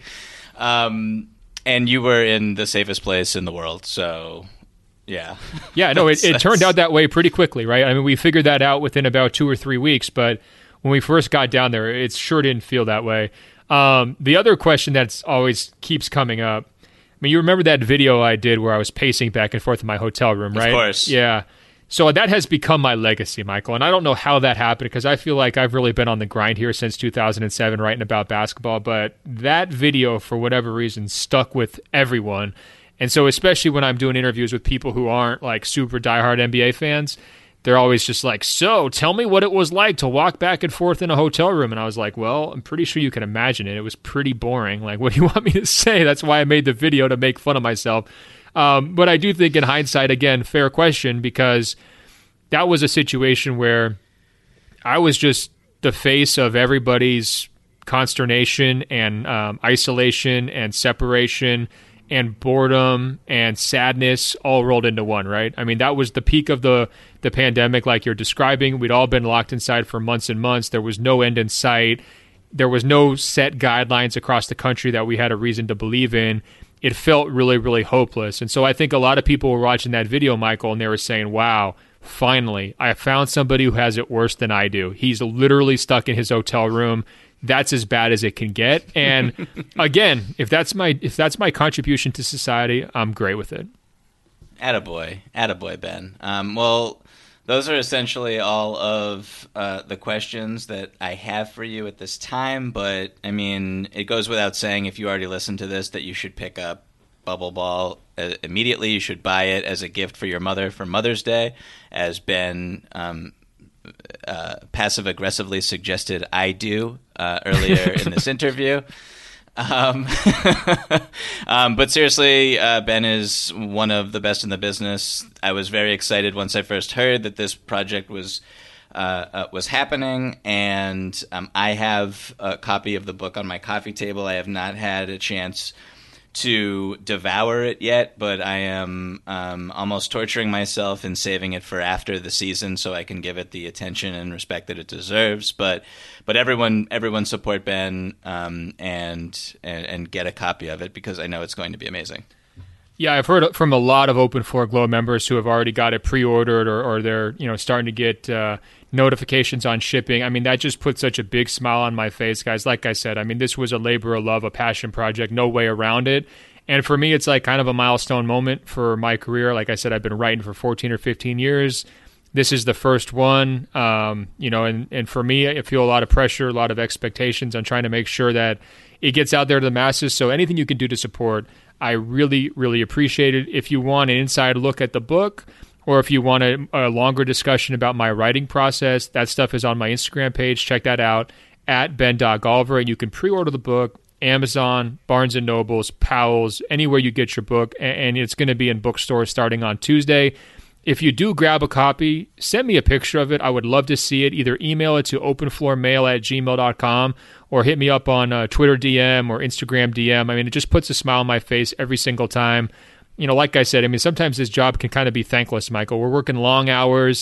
And you were in the safest place in the world, so yeah. Yeah, no, it turned out that way pretty quickly, right? I mean, we figured that out within about 2 or 3 weeks, but when we first got down there, it sure didn't feel that way. The other question that's always keeps coming up, I mean, you remember that video I did where I was pacing back and forth in my hotel room, right? Of course. Yeah. So that has become my legacy, Michael. And I don't know how that happened because I feel like I've really been on the grind here since 2007 writing about basketball. But that video, for whatever reason, stuck with everyone. And so especially when I'm doing interviews with people who aren't like super diehard NBA fans, they're always just like, so tell me what it was like to walk back and forth in a hotel room. And I was like, well, I'm pretty sure you can imagine it. It was pretty boring. Like, what do you want me to say? That's why I made the video, to make fun of myself. But I do think in hindsight, again, fair question, because that was a situation where I was just the face of everybody's consternation and isolation and separation and boredom and sadness all rolled into one, right? I mean, that was the peak of the pandemic, like you're describing. We'd all been locked inside for months and months. There was no end in sight. There was no set guidelines across the country that we had a reason to believe in. It felt really, really hopeless. And so I think a lot of people were watching that video, Michael, and they were saying, wow, finally, I found somebody who has it worse than I do. He's literally stuck in his hotel room. That's as bad as it can get. And again, if that's my contribution to society, I'm great with it. Attaboy, Ben. Well, those are essentially all of the questions that I have for you at this time. But I mean, it goes without saying, if you already listened to this, that you should pick up Bubble Ball immediately. You should buy it as a gift for your mother for Mother's Day, as Ben passive-aggressively suggested I do earlier in this interview. But seriously, Ben is one of the best in the business. I was very excited once I first heard that this project was happening, and I have a copy of the book on my coffee table. I have not had a chance to devour it yet, but I am almost torturing myself and saving it for after the season so I can give it the attention and respect that it deserves. But everyone support Ben and get a copy of it, because I know it's going to be amazing. Yeah, I've heard from a lot of Open Floor Glow members who have already got it pre-ordered or they're starting to get notifications on shipping. I mean, that just put such a big smile on my face, guys. Like I said, I mean, this was a labor of love, a passion project, no way around it. And for me, it's like kind of a milestone moment for my career. Like I said, I've been writing for 14 or 15 years. This is the first one, and for me, I feel a lot of pressure, a lot of expectations on trying to make sure that it gets out there to the masses. So anything you can do to support, I really, really appreciate it. If you want an inside look at the book, or if you want a longer discussion about my writing process, that stuff is on my Instagram page. Check that out, at Ben.Golliver. And you can pre-order the book, Amazon, Barnes & Nobles, Powell's, anywhere you get your book. And it's going to be in bookstores starting on Tuesday. If you do grab a copy, send me a picture of it. I would love to see it. Either email it to openfloormail@gmail.com or hit me up on Twitter DM or Instagram DM. I mean, it just puts a smile on my face every single time. Like I said, I mean, sometimes this job can kind of be thankless, Michael. We're working long hours.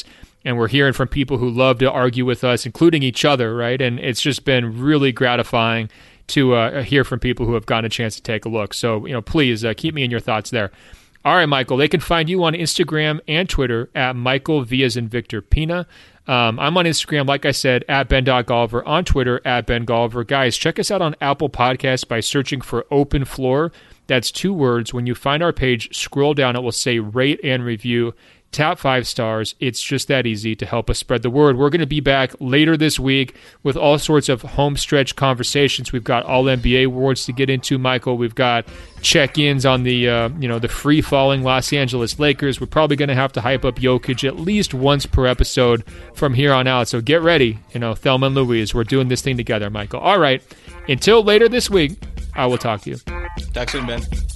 and we're hearing from people who love to argue with us, including each other, right? And it's just been really gratifying to hear from people who have gotten a chance to take a look. So, please keep me in your thoughts there. All right, Michael, they can find you on Instagram and Twitter at Michael V as in Victor Pina. I'm on Instagram, like I said, at Ben.Golliver, on Twitter, at Ben Golliver. Guys, check us out on Apple Podcasts by searching for Open Floor. That's 2 words. When you find our page, scroll down. It will say rate and review. Tap 5 stars. It's just that easy to help us spread the word. We're going to be back later this week with all sorts of home stretch conversations. We've got all NBA awards to get into, Michael. We've got check-ins on the the free-falling Los Angeles Lakers. We're probably going to have to hype up Jokic at least once per episode from here on out. So get ready, Thelma and Louise. We're doing this thing together, Michael. All right. Until later this week, I will talk to you. Talk soon, Ben.